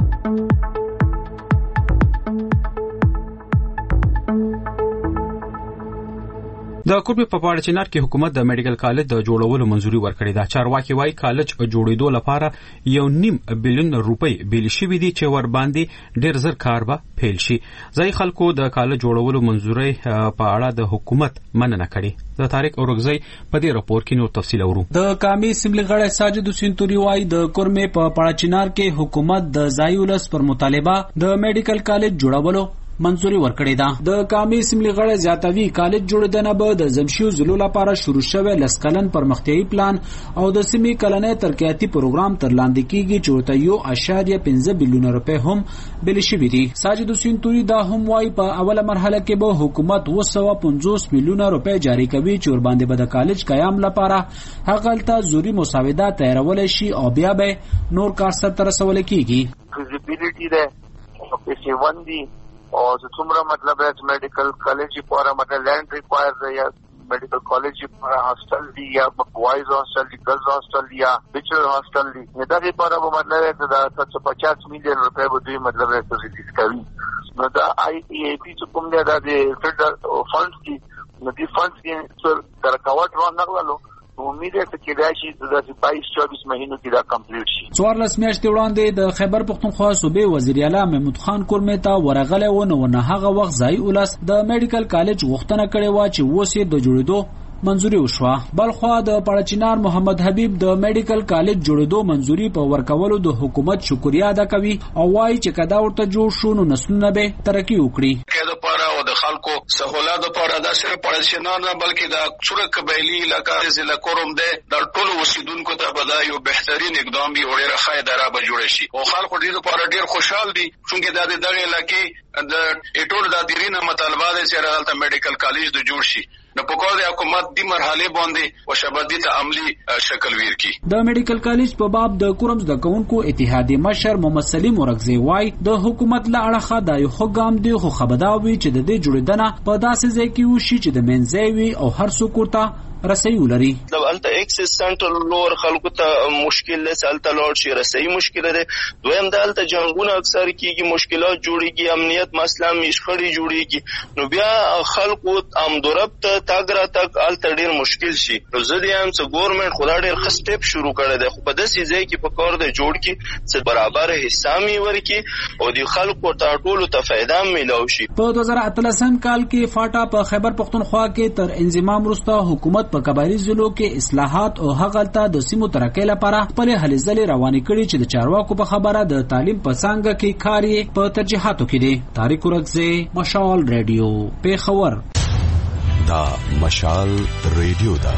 د کوربه په پاړه چنار کې حکومت د میډیکل کالج د جوړولو منځوري ورکړې ده. چارواکي وايي کالج جوړېدو لپاره یو نیم بلین روپۍ بیل شوي دي چې ور باندې ډېر زر کار به پیل شي. ځای خلکو د کالج جوړولو منځوري په اړه د حکومت مننه کړې. د طارق اورغزی په دې راپور کې نور تفصیل اورو. د قومي اسمبلی غړی ساجد حسین توري وايي د کورمه په پاړه چنار کې حکومت د ځای ولس پر مطالبه د میډیکل کالج جوړولو منځوري ورکړې ده. د قومي اسمبلی غړی زیاتوي کالج جوړیدنه به د زمشیو ضلعو لپاره شروع شوی لسکلن پرمختیایي پلان او د سیمې کلنۍ ترقیاتي پروګرام تر لاندې کیږي چې ورته یو اعشاریه پنځه بلیونه روپۍ هم بیل شوي دي. ساجد حسین توري دا هم وايي په اوله مرحله کې به حکومت اوه سوه پنځوس میلیونه روپۍ جاري کوي چې ورباندې به د کالج قیام لپاره هغلته زوري مساوده تیارولی شي او بیا به نور کار سرته رسولی کیږي. فیزیبیلیټي ده، پیسې وندي और څومره مطلب ہے میډیکل کالج لپاره مطلب لینڈ ریکوائر ہے یا میډیکل کالج لپاره هاستل دی یا بوائز هاستل دی، گرلز هاستل دی یا بیچلر هاستل دی. دا لپاره به مطلب ہے دا ستاسو پچاس میلیون روپے به دوی مطلب ہے ریلیز کوي. نو دا آی ای ای پی چې کوم دی دا د فدرال فنډز دی، نو دی فنډز کې څو درکاوټ را نغلو امید ہے چې دا شي د بایس چوبیس مهینو کې دا کمپلیټ شي. څوارلس میاشتې وړاندې د خیبر پختونخوا صوبې وزیر اعلی محمود خان کورمه ته ورغلی و نو نه هغه وخت ځای ولس د میډیکل کالج غوښتنه کړې و چې اوس یې د جوړېدو منځوري وشوه. بلخوا د پاړچینار محمد حبیب د میډیکل کالج جوړېدو منځوري په ورکولو د حکومت شکریا ادا کوي او وايي چې کدا ورته جوړ شو نو نسلونه به ترقی وکړي. کله لپاره او د خلکو سہولت لپاره دا صرف پاړچینار نه بلکې دا څوره قبایلی علاقې ضلع کوم ده د ټولو اوسیدونکو ته به دا یو بهترین اقدام وي او ډېر ښه اداره به جوړ شي او خلکو دې لپاره ډېر خوشحال دي چې دا د دغه علاقې د ټولو د دیرینه مطالبه ده چې راځي میډیکل کالج د جوړ شي. نو په کور د حکومت دی مرحله باندې او شبدي ته عملی شکل ورکی. د میډیکل کالج په باب د کورمز د کونکو اتحادیه مشر محمد سلیم اورغزی وايي د حکومت له اړخه د یو حکم دی خو خبرداوي چې د دې جوړیدنه په داسې ځای کې وشي چې د منځوي او هر څوک ورته رسي ولري. د الته ایکسس سنټر لور خلکو ته مشکل له سالته لور شي رسي مشکل ده. دویم د الته جنگونه اکثر کیږي، مشکلات جوړيږي، امنیت مسله مشخړي جوړيږي، نو بیا خلکو ام دورب ته تاګرا تک الته ډیر مشکل شي. نو زه دې هم چې ګورنمنت خدا ډیر ښه سټپ شروع کړی دی خو په داسې ځای کې په کار د جوړ کې چې برابر حصہ می ورکی او د خلکو ته ټولو ته فائدہ ملو شي. په دوه زره اتلسم کال کې فاټا په خیبر پختونخوا کې تر انضمام وروسته حکومت په قبایلی ضلعو کې اصلاحات او هغلته د سیمو ترقۍ لپاره خپل هلې ځلې روانې کړي چې د چارواکو په خبره د تعلیم په څانګه کې کار یې په ترجیحاتو کې دی. طارق اورغزی، مشال ریډیو، پیښور. دا مشال ریډیو دا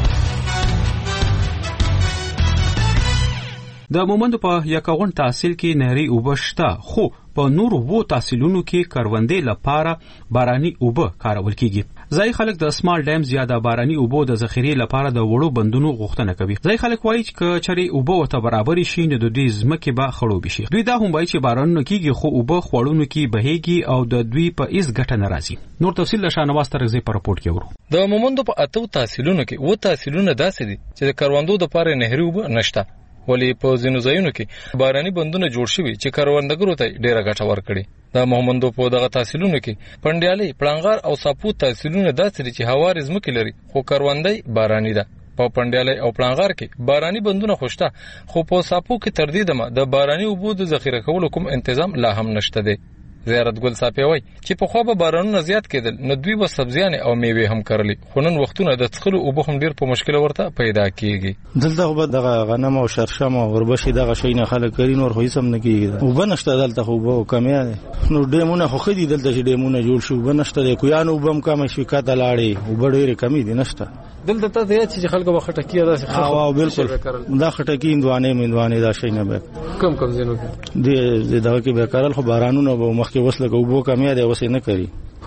د مومند په یکاغون تحصیل کې نهري اوبه شته خو په نور وو تحصیلونو کې کروندې لپاره باراني اوبه کارول کیږي. ځای خلک د سمال ډیمز یا د باراني اوبو د ذخیرې لپاره د وړو بندونو غوښتنه کوي. ځای خلک وایي چې چرې اوبه ورته برابر شي نو د دوی ځمکې به خړوبې شي. دوی دا هم وایي چې بارانونه کیږي خو اوبه خوړونو کې بهيږي او د دوی په هیڅ ګټه نه راځي. نور تفصیل له شاهنواز ترغزي په راپورټ کې ورو. د مومندو په اتو تحصیلونو کې و تحصیلونه داسې دي چې د کروندو د لپاره نهري اوبه نشته، ولی په ځینو ځایونو کې باراني بندونه جوړ شوي چې کروندګرو ته ډیره ګټه ورکړي. د محمندو په دغه تحصیلونو کې پنډیالي، پړنګار او ساپوت تحصیلونه داسې دي چې هوار ځمکې لري خو کروندې باراني ده. په پنډیالي او پړنګار کې باراني بندونه خوشته خو په ساپو کې تر دې دمه د باراني اوبو د ذخیره کولو کوم تنظیم لا هم نشته دی. زیارت ګل صافي وای چې په خو به بارانونه زیات کېدل نو دوی به سبزیان او میوه هم کرلي خو نن وختونه د څخلو او به هم ډیر په مشکل ورته پیدا کیږي دلته به دغه غنم او شرشم او وربشي دغه شي نه خلک کړي نور خو هیڅ هم نه کیږي او بنشته دلته خو به کمیا نو ډیمونه خو خدي دلته چې ډیمونه جوړ شو بنشته د کویانو بم کم شي کاته لاړې او ډېر کمی دي نشته دلته ته چې خلک به خټکی ادا شي او بالکل دا خټکی اندوانه مندوانه دا شي نه به کم کم زینو دي دغه کې به کارل خو بارانونه به مخکې وسله کو بو کمیا دی وسه نه کوي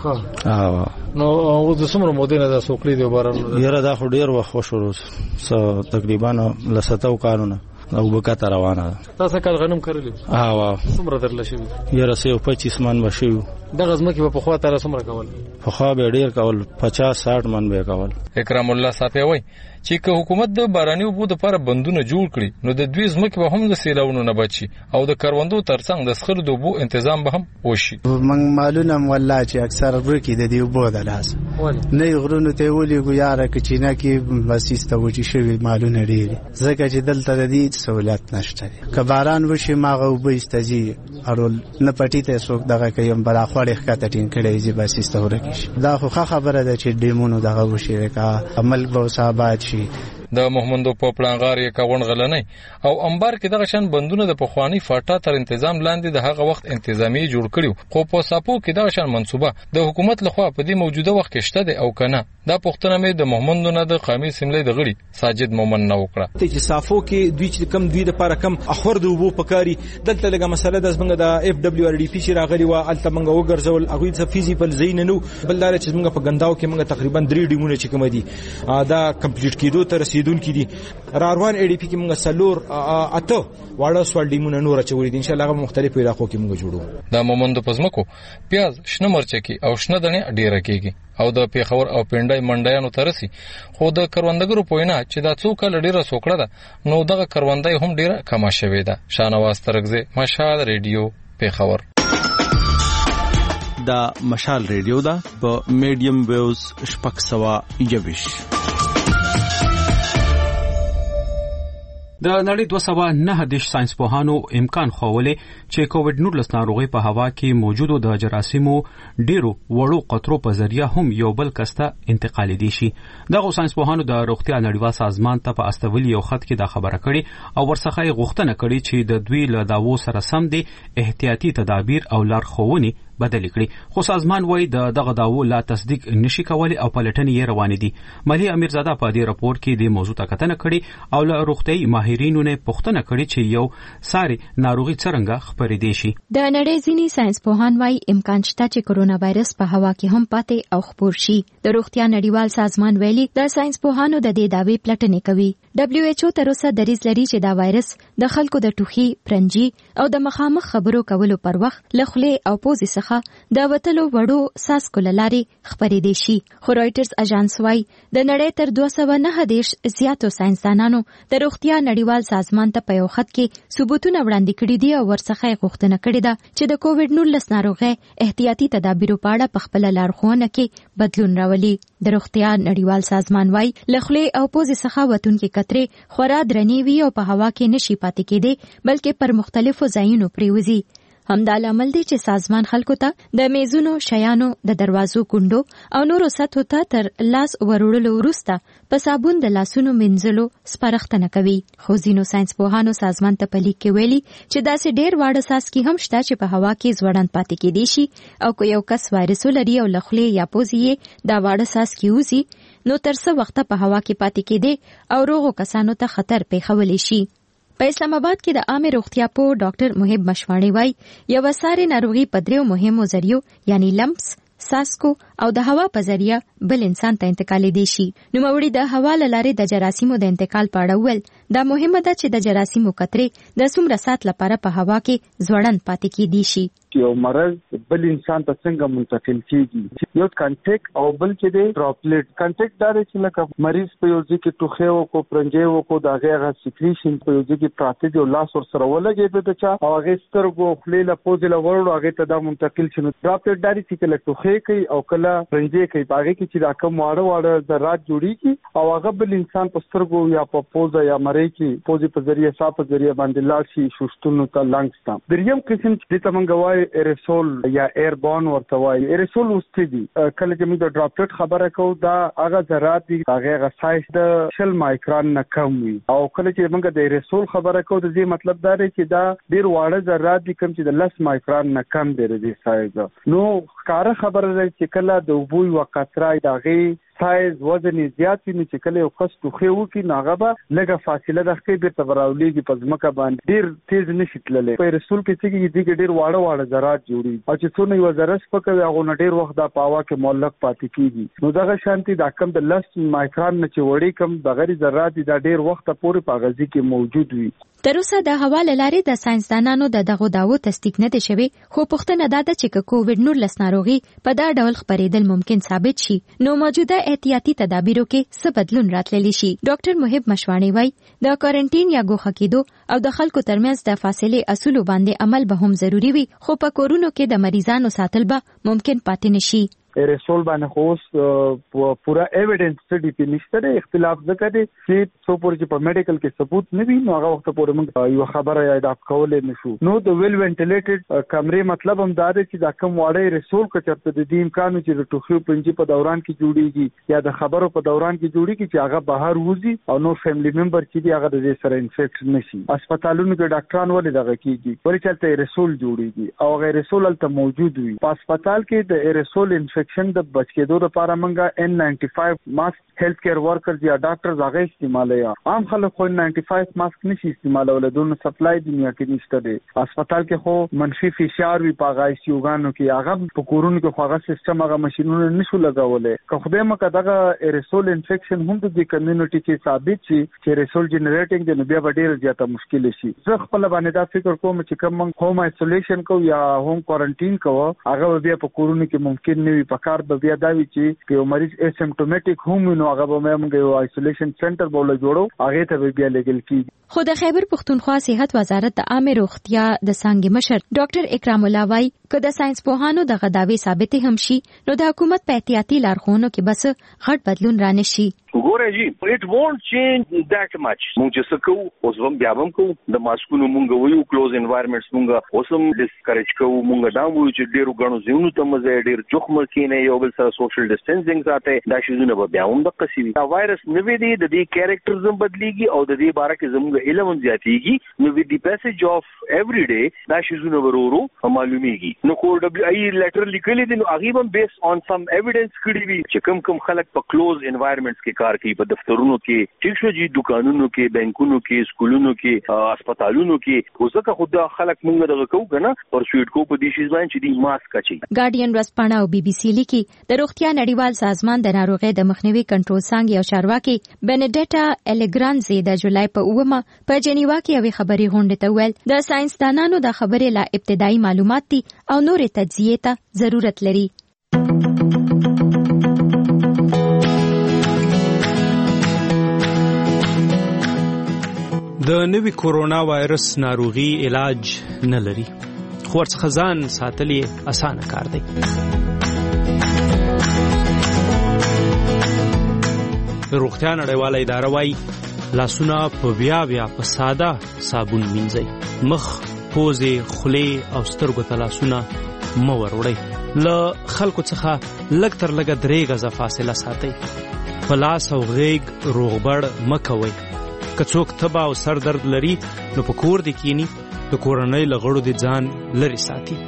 ها نو او د څومره مودې نه د سوکړې دی بارانونه یره دا خو ډیر وخت شروع سو تقریبا لستو کارونه او بکاته روانه تاسو کال غنم کړلی ها څومره درل شي یره سه پچیس من بشو د غزمه کې په خوا تر څومره کول په خوا به ډیر کول پچاس ساټ من به کول اکرام الله صافي وای چې که حکومت د باراني اوبو لپاره بندونه جوړ کړي نو د دوی ځمکې به هم د سیلاونو نه بچي او د کروندو ترڅنګ د سخر د اوبو تنظیم به هم وشي من معلومه والله چې اکثر ورکی د دې اوبو د لاس نه غرونو ته ولي ګیاره کې نه کې وسیسته وچی شوی معلومه لري ځکه چې دلته د دې سہولت نشته که باران وشي ماغه اوبه استځي ارول نه پټی ته څوک دغه کوم بلا خوړې ښکته ټین کړي چې وسیسته ورکی دا خو خبره ده چې ډیمونو دغه وشي کا عمل به صاحبات شي د محمدو په پلانغار یې کاون غلنۍ او انبار کې دغه شان بندونه د پخوانی فاټا تر تنظیم لاندې د هغه وخت انتظامی جوړ کړیو خو په ساپو کې دغه شان منسوبه د حکومت لخوا په دې موجوده وخت کې شته دی او کنه دا پښتنه مې د محمدو نه د قومي سیملې د غړي ساجد مومن نه وکړه ته چې سافو کې دوی چې کم دوی د لپاره کم اخور د وبو پکاري دلته لګه مسله د زمنګ د اف دبليو ار ډي پی چې راغلی و الته منګه وګرځول هغه څه فیزیبل زین نو بل دار چې منګه په ګنداو کې منګه تقریبا درې ډیمونه چې کوم دي دا کمپلیټ کیدو تر رسیدون کې دي راروان ای ډی پی کې موږ سلور اته واړه سوال ډیمونه نور چولې دي ان شاء الله هغه مختلفو علاقو کې موږ جوړو د مومند پزمکو پیاز شنه مرچکی او شنه دنه ډیره کیږي او د پیښور او پنډای منډیانو ترسي خو د کروندګرو پوینه چې دا څوک لډیره سوکړه ده نو دغه کروندای هم ډیره کما شوې ده شانواز ترغزه مشال ریډیو پیښور دا مشال ریډیو دا په میډیم ویوز شپږ سوه یوویش د نړۍ دوه سوه نهه دیش ساينس پوهانو امکان خوولې چې کووډ نولس ناروغي په هوا کې موجودو د جراثیمو ډیرو وړو قطرو په ذریعہ هم یو بل کسته انتقال دي شي دغه ساينس پوهانو د روغتیا نړیوال سازمان ته په استولي یو خط کې دا خبره کړې او ورڅخه غوښتنه کړې چې د دوی له داوو سره سم دي احتیاطي تدابیر او لارښوونې بدل کړي خو سازمان وایي د دغه داوو لا تصدیق نشي کولای او پلټنې یې روانې دي ملي امیرزاده په دې راپور کې د موضوع ته کتنه کړې او له روغتي ماهرینو نه پوښتنه کړې چې یو ساري ناروغي څنګه خپرې دي شي د نړۍ ځینی ساينس پوهان وایي امکان شته چې کرونا وایرس په هوا کې هم پاتې او خپور شي د روغتیا نړیوال سازمان ویلي د ساينس پوهانو د دې داوی پلټنې کوي دبليو ایچ او تر اوسه دریځ لري چې دا وایرس د خلکو د ټوخي پرنجي او د مخامخ خبرو کولو پر وخت لخلې او پوزې څخه د وتلو وړو ساسکو لاري خبرې دي شي خو رائټرز اژانس وايي د نړۍ تر دوه سوه نهه دیش زیاتو ساينسدانانو د روغتیا نړیوال سازمان ته په یو خط کې ثبوتونه وړاندې کړي دي او ورڅخه غوښتنه کړې ده چې د کووډ نولس ناروغي احتیاطي تدابیرو په اړه په خپل لارښوونه کې بدلون راولي د روغتیا نړیوال سازمان وايي لخلې او پوزې څخه وتونکي کترې خورا درنې وي او په هوا کې نشي پاتې کېدي بلکې پر مختلفو ځایونو پریوزي همدا لامل دی چې سازمان خلکو ته د میزونو شیانو د دروازو کندو او نورو سطحو ته تر لاس وروړلو وروسته په صابون د لاسونو مینځلو سپارښتنه کوي خو ځینو ساينس پوهانو سازمان ته په لیک کې ویلي چې داسې ډېر واړه څاڅکي هم شته چې په هوا کې ځوړند پاتې کېدی شي او که یو کس وایرس ولري او له خولې یا پوزې دا واړه څاڅکي وځي نو تر څه وخته په هوا کې پاتې کېدی او روغو کسانو ته خطر پیښولی شي په اسلام آباد کې د عامه روغتیا په ډاکټر محب مشواڼي وای یو ساري ناروغي په دریو مهمو ذریعو یعنی لمپس ساسکو او د هوا په ذریعہ بل انسان ته انتقال دي شي نو موري د هوا لاره د جراثیمو د انتقال په اړه ول دا مهمه ده چې د جراثیمو کترې د څومره سات لپاره په هوا کې ځوړند پاتې کېدي شي یو مرض بل انسان ته څنګه منتقل کیږي یو کانټیکټ او بل چې دی ډراپلیټ کانټیکټ دا چې لکه مریض په یو ځای کې ټوخه او کو پرنجي او کو دا غیر سیکریشن په یو ځای کې پراته دی او لاس ور سره ولګي د چا او هغه سترګو خلیل پوزل ورړو هغه ته دا منتقل شنو ډراپلیټ دا چې لکه ټوخه کوي او کله پرنجي کوي هغه کې چې دا کوم واړه واړه ذرات جوړيږي او هغه بل انسان په سترګو یا په پوزه یا مری کې پوزي په ذریعہ صاف په ذریعہ باندې لاړ شي شوشتونو ته لنګس تا دریم قسم چې ته مونږ وای ایرسول یا ایربون ورته وایي. ایرسول اوس دي کله چې موږ د ډراپلیټ خبره کوو دا هغه ذرات دي هغه سایز د شل مایکرون نه کم وي او کله چې موږ د ایرسول خبره کوو د دې مطلب دا دی چې دا ډیر واړه ذرات دي کوم چې د لس مایکرون نه کم دی د سایز. نو کار خبره ده چې کله د اوبو یو قطره دغه سایز وزن زیات وي چې کله یو کس ټوخي وکي ناغه به لږه فاصله د خې بیرته براولېږي په ځمکه باندې ډیر تیز نشي تللی. په رسول کې چې دغه ډیر واړه واړه ذرات جوړي او چې څونه یو ذره سپکوي هغه ډیر وخت د پاوا کې معلق پاتې کیږي. نو دغه شانتي د کم د لس مایکرون نه چې وړي کم بغیر ذرات د ډیر وخت پورې په غزي کې موجود وي. تر اوسه د حواله لارې د ساينسدانانو د دغه داوو تصدیق نه دي شوی، خو پوښتنه ده چې کووډ نولس ناروغي په دا ډول خبرېدل ممکن ثابت شي نو موجوده احتیاطي تدابیرو کې څه بدلون راتللی شي. ډاکټر محب مشوانی وای د کوارنټین یا ګوښه کېدو او د خلکو ترمنځ د فاصلې اصول باندې عمل به هم ضروری وي، خو په کورونو کې د مریضانو ساتل به ممکن پاتې نشي. ایرسول باندې خو پورا ایویډنس سټډي کې نشته دی، اختلاف ځکه دی چې څو پورې چې په میډیکل کې ثبوت نه وي نو هغه وخت پورې موږ یو خبره یاد کولای نشو. نو د ویل وینټیلیټډ کمرې مطلب هم دا دی چې دا کم واړه ایرسول کې چرته د دې امکان چې د ټوخي پنځه په دوران کې جوړیږي یا د خبرو په دوران کې جوړیږي چې هغه بهر وځي او نو فیملی ممبر چې دی هغه د دې سره انفیکټ نشي. هسپتالونو کې ډاکټران ولې دغه کیږي ولې چلته ایرسول جوړیږي او غیر ایرسول تل موجود وي. په هسپتال کې د ایرسول انفیکشن د بچ کېدو لپاره موږ ان ناینټي فایو ماسک هیلث کیر ورکرز یا ډاکټرز هغه استعمالوي. عام خلک خو ناینټي فایو ماسک نشي استعمالولای، دونه سپلای دنیا کې نشته دی. هسپتال کې خو منفي فشار وي په غای سی اوګانو کې، هغه په کورونو کې خو هغه سیستم هغه ماشينونه نشو لګولای. که خدای مکه دغه ایرسول انفیکشن هم د دې کمیونټي کې ثابت شي چې ایرسول جنریټینګ د نو بیا ډیر زیاته مشکل شي. زه خپل باندې دا فکر کوم چې کوم هوم آیسولیشن کو یا هوم کوارنټین کو هغه بیا په کورونو کې ممکن نه وي. په کار به بیا دا وي چې یو مریض اسیمپټومټیک هم نو هغه به موږ یو آیسولیشن سنټر بوله جوړو هغه ته بیا لګل کیږي. خو د خیبر پختونخوا صحت وزارت د عامه روغتیا د څنګه مشر ډاکټر اکرام الله وای که د ساينس پوهانو د غداوی ثابت هم شي نو د حکومت په احتیاطي لارښوونو کې بس غټ بدلون را نشي. ګوره جی it won't change that much. مونږ چې څه کوو اوس هم بیا هم کوو د ماسکونو مونږ وایو کلوز انوایرنمنټس مونږ اوس هم ډیسکریج کوو. مونږ دا وایو چې ډیرو غنو زینو ته مزه ډیر جوخم کینې یو بل سره سوشل ډیسټنسینګ ساتي دا شیزونه به بیا هم د قصوی دا وایرس نوې دی د دې کیریکټرز هم بدلیږي او د دې باره کې زموږ علم هم زیاتیږي. نو وی دی پیسج اف ایوری ډے دا شیزونه ورورو معلومیږي. نو کو دبليو اي لیټر لیکلي دي نو هغه هم بیس اون سم ایویډنس کړی وي چې کم کم خلک په کلوز انوایرنمنټس کې کار کوي، په دفترونو کې ټیک شو جی دکانونو کې بانکونو کې سکولونو کې هسپتالونو کې اوسه خو دا خلک مونږ دغه کوو کنه پرسویټ کو په دې شی باندې چې دی ماسک اچي. ګارډین ورسپاڼه او بي بي سي لیکي د روغتیا نړیوال سازمان د ناروغۍ د مخنیوي کنټرول څنګه یو چارواکي بنډیټا الیګرانزي د جولای په اومه په جنیوا کې یوې خبري غونډه ته ویل د ساينسدانانو د خبرې لا ابتدایي معلومات دي او نور تجزیه ته ضرورت لري. د نوي کورونا وایرس ناروغي علاج نه لري، خو ورڅخه ځان ساتل یې اسانه کار دی. روغتیا نړیواله اداره وايي لاسونه په بیا بیا په ساده صابون مینځئ، مخ، پوزې، خولې او سترګو ته لاسونه مه وروړئ. له خلکو څخه لږ تر لږه درې غزه فاصله ساتئ. په لاس او غیږ روغبړ مه کوئ. که څوک تبه او سر درد لري نو په کور دې کینی، د کورنۍ له غړو دې ځان لرې ساتي.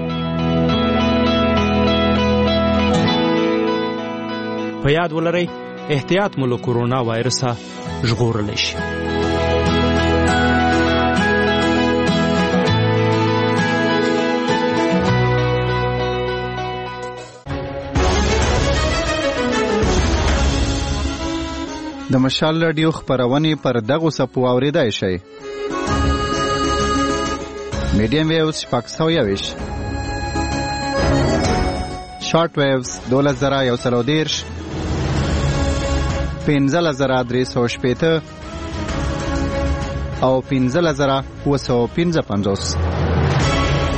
په یاد ولرئ احتیاط مو له کورونا وایرسه ژغورلی شي. د مشال رادیو خبرونه پر دغه سپو اوریدای شي. میډیم ویوز شپږ سوه یوویش، شارټ ویوز دولس زره یو سل او دېرش، پنځلس زره درې سوه شپېته او پنځلس زره اووه سوه پنځه پنځوس.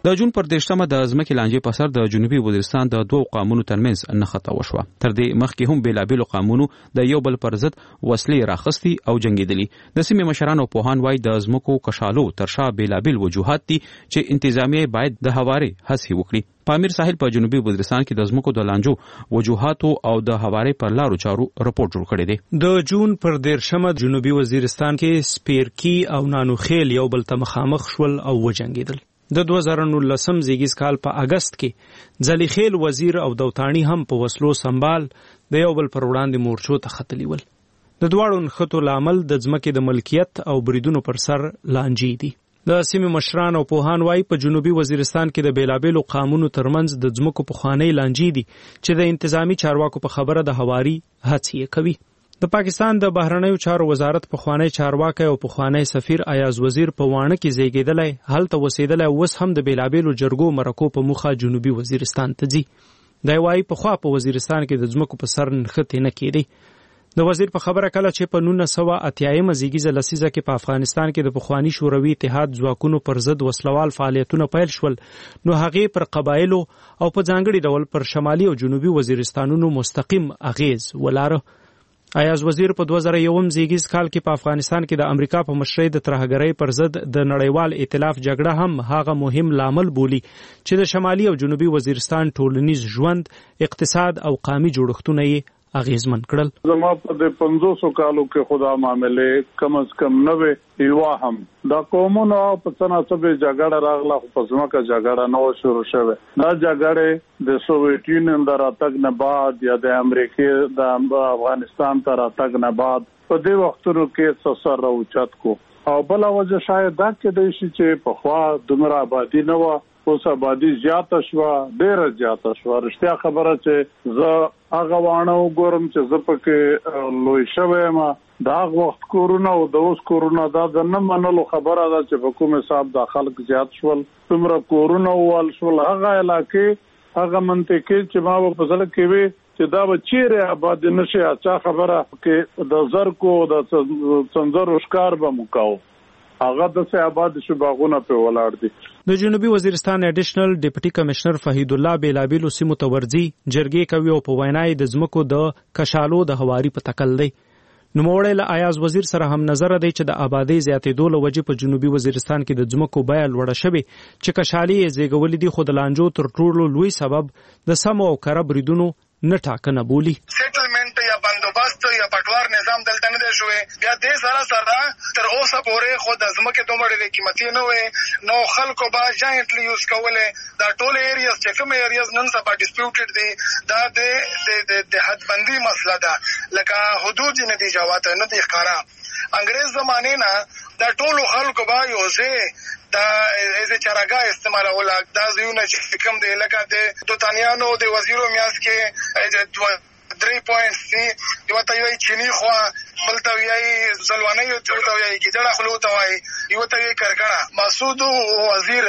د جون پر دیشتمه د ځمکې لانجې په سر د جنوبي وزیرستان د دوو قومونو ترمنځ نښته وشوه. تر دې مخکې هم بېلابېلو قومونو د یو بل پر ضد وسلې راخستي او جنګېدلي. د سیمې مشران او پوهان وایي د ځمکو کشالو تر شا بېلابېل وجوهات دي چې انتظامیه باید د هوارې هڅې وکړي. پامیر ساحل په جنوبي وزیرستان کې د ځمکو د لانجو وجوهاتو او د هوارې پر لارو چارو رپورټ جوړ کړی دی. د جون پر دیرشمه جنوبي وزیرستان کې سپیرکی او نانوخیل یو بل ته مخامخ شول او وجنګېدل. د دوه زره نولسم زیږیز کال په اگست کې ځلیخیل وزیر او دوتانی هم په وسلو سنبال د یو بل پر وړاندې مورچو ته ختلي ول. د دواړو نښتو لامل د ځمکې د ملکیت او بریدونو پر سر لانجې دي. د سیمې مشران او پوهان وایي په جنوبي وزیرستان کې د بیلابېلو قومونو ترمنځ د ځمکو پخوانۍ لانجې دي چې د انتظامی چارواکو په خبره د هواري هڅې یې کوي. د پاکستان د بهرنیو چارو وزارت پخوانی چارواکی او پخوانی سفیر ایاز وزیر په وانه کې زیږیدلی هلته اوسېدلی اوس هم د بیلابېلو جرګو مرکو په موخه جنوبي وزیرستان ته ځي. دی وایي پخوا په وزیرستان کې د ځمکو په سر نښتې نه کېدی. د وزیر په خبره کله چې په نولس سوه اتیایمه زیږیزه لسیزه کې په افغانستان کې د پخواني شوروي اتحاد ځواکونو پر ضد وسلوال فعالیتونه پیل شول نو هغې پر قبایلو او په ځانګړي ډول پر شمالي او جنوبي وزیرستانونو مستقیم اغیز ولاره. ایاز وزیر په دوه زره یوم زیږیز کال کې په افغانستان کې د امریکا په مشرۍ د ترهګرۍ پر ضد د نړیوال ائتلاف جګړه هم هغه مهم لامل بولي چې د شمالي او جنوبي وزیرستان ټولنیز ژوند، اقتصاد او قومي جوړښتونه یې اغیزمن کړل. زما په د پنځوسو کالو کې خدا معاملې کم از کم نوې یوا هم دا قومونو په تناسبه جګړه راغله خو په ځمکه جګړه نو شروع شوه. دا جګړه د سوویت یونین د راتګ نه بعد یا د امریکا د افغانستان تر راتګ نه بعد په دې وختونو کې سسر راوچت کو او بل وجه شاید دا کې د شي چې په خوا دومره آبادی نه و اوس آبادی زیاته شوه، ډیره زیاته شوه. رښتیا خبره چې زه هغه وانه وګورم چې زه پکې لوی شوی یم دا وخت کورونه او د اوس کورونه دا د نه منلو خبره ده چې په کوم حساب د خلک زیات شول، څومره کورونه ووال شول. هغه علاقې هغه منطقې چې ما په ځل کې وي چې دا به چیرې آباد نشي اچا خبره کې د زرکو د څنځرو ښکار به مکاو هغه د سه آباد شو باغونه په ولاړ دي. د جنوبي وزیرستان اډیشنل ډیپټي کمشنر فهید الله بیلابیلو سیمو ته ورځي جرګې کوي او په وینای د ځمکو د کشالو د هواري په تکل دی. نوموړی له ایاز وزیر سره هم نظر دی چې د آبادی زیاتېدو له وجې په جنوبي وزیرستان کې د ځمکو بیه لوړه شوې چې کشالي یې زیږولي دي خو د لانجو تر ټولو لوی سبب د سمو او کره بریدونو نه ټاکنه بولي. سیټلمنټ یا بندوبست یا پټوار نظام دلته نه دی شوی. بیا دې سره سره تر اوسه پورې خو د ځمکې دومره ډېرې قیمتي نه وې نو خلکو به جاینټلی یوز کولې. دا ټول ایریاز چې کوم ایریاز نن سبا ډسپیوټډ دي دا د د حدبندي مسله ده لکه حدود نه دي جواته نه دي ښکارا. انګريز زمانه نه دا ټول خلکو به یو ځای دا از چراګا استعمالول. دا زیونه چې کوم دی لکه د دوتانیانو د وزیرو میاس کې درې پوینټ سي یو ته یو چینی خو بل ته یې زلوانه یو ته یې ګډه خلو ته وای یو ته یې کرکړه مسعود وزیر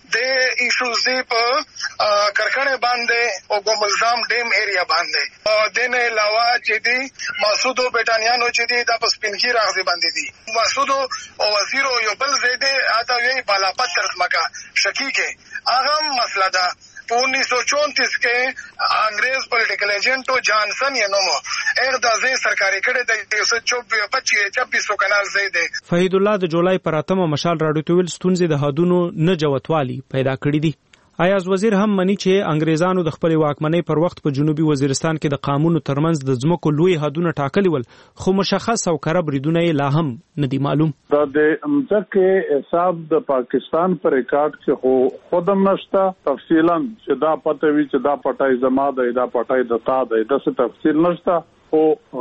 د ایشوز دی په کرکړه باندې او ګملزام ډیم ایریا باندې او د نه علاوه چې دی مسعود بیٹانیانو چې دی د پسپینکی راغلي باندې دی مسعود او وزیر یو بل زیده اته یې بالا پتر مکا شکی کې هغه مسله ده. په انیس سو چونتیس کې انګریز پولیټیکل ایجنټو جانسن یې نومو اغه د ځای سرکاري کړي د یو سوه پچیس سو کنال زیده. فهید الله د جولای پر اتمه مشال راډیو ته ویل ستونزې د حدودو نه جوتوالي پیدا کړې دي. ایاز وزیر هم مني چې انګریزانو د خپل واکمنۍ پر وخت په جنوبي وزیرستان کې د قانون ترمنځ د ځمکو لوی حدونه ټاکلي ول خو مشخص او کره بریدونه یې لا هم نه دي معلوم. دا د ځکه حساب د پاکستان پر ریکارډ کې خو خودم نشته تفصیلا چې دا پته وی چې دا پټای زما ده دا پټای د تا ده د څه تفصیل نشته او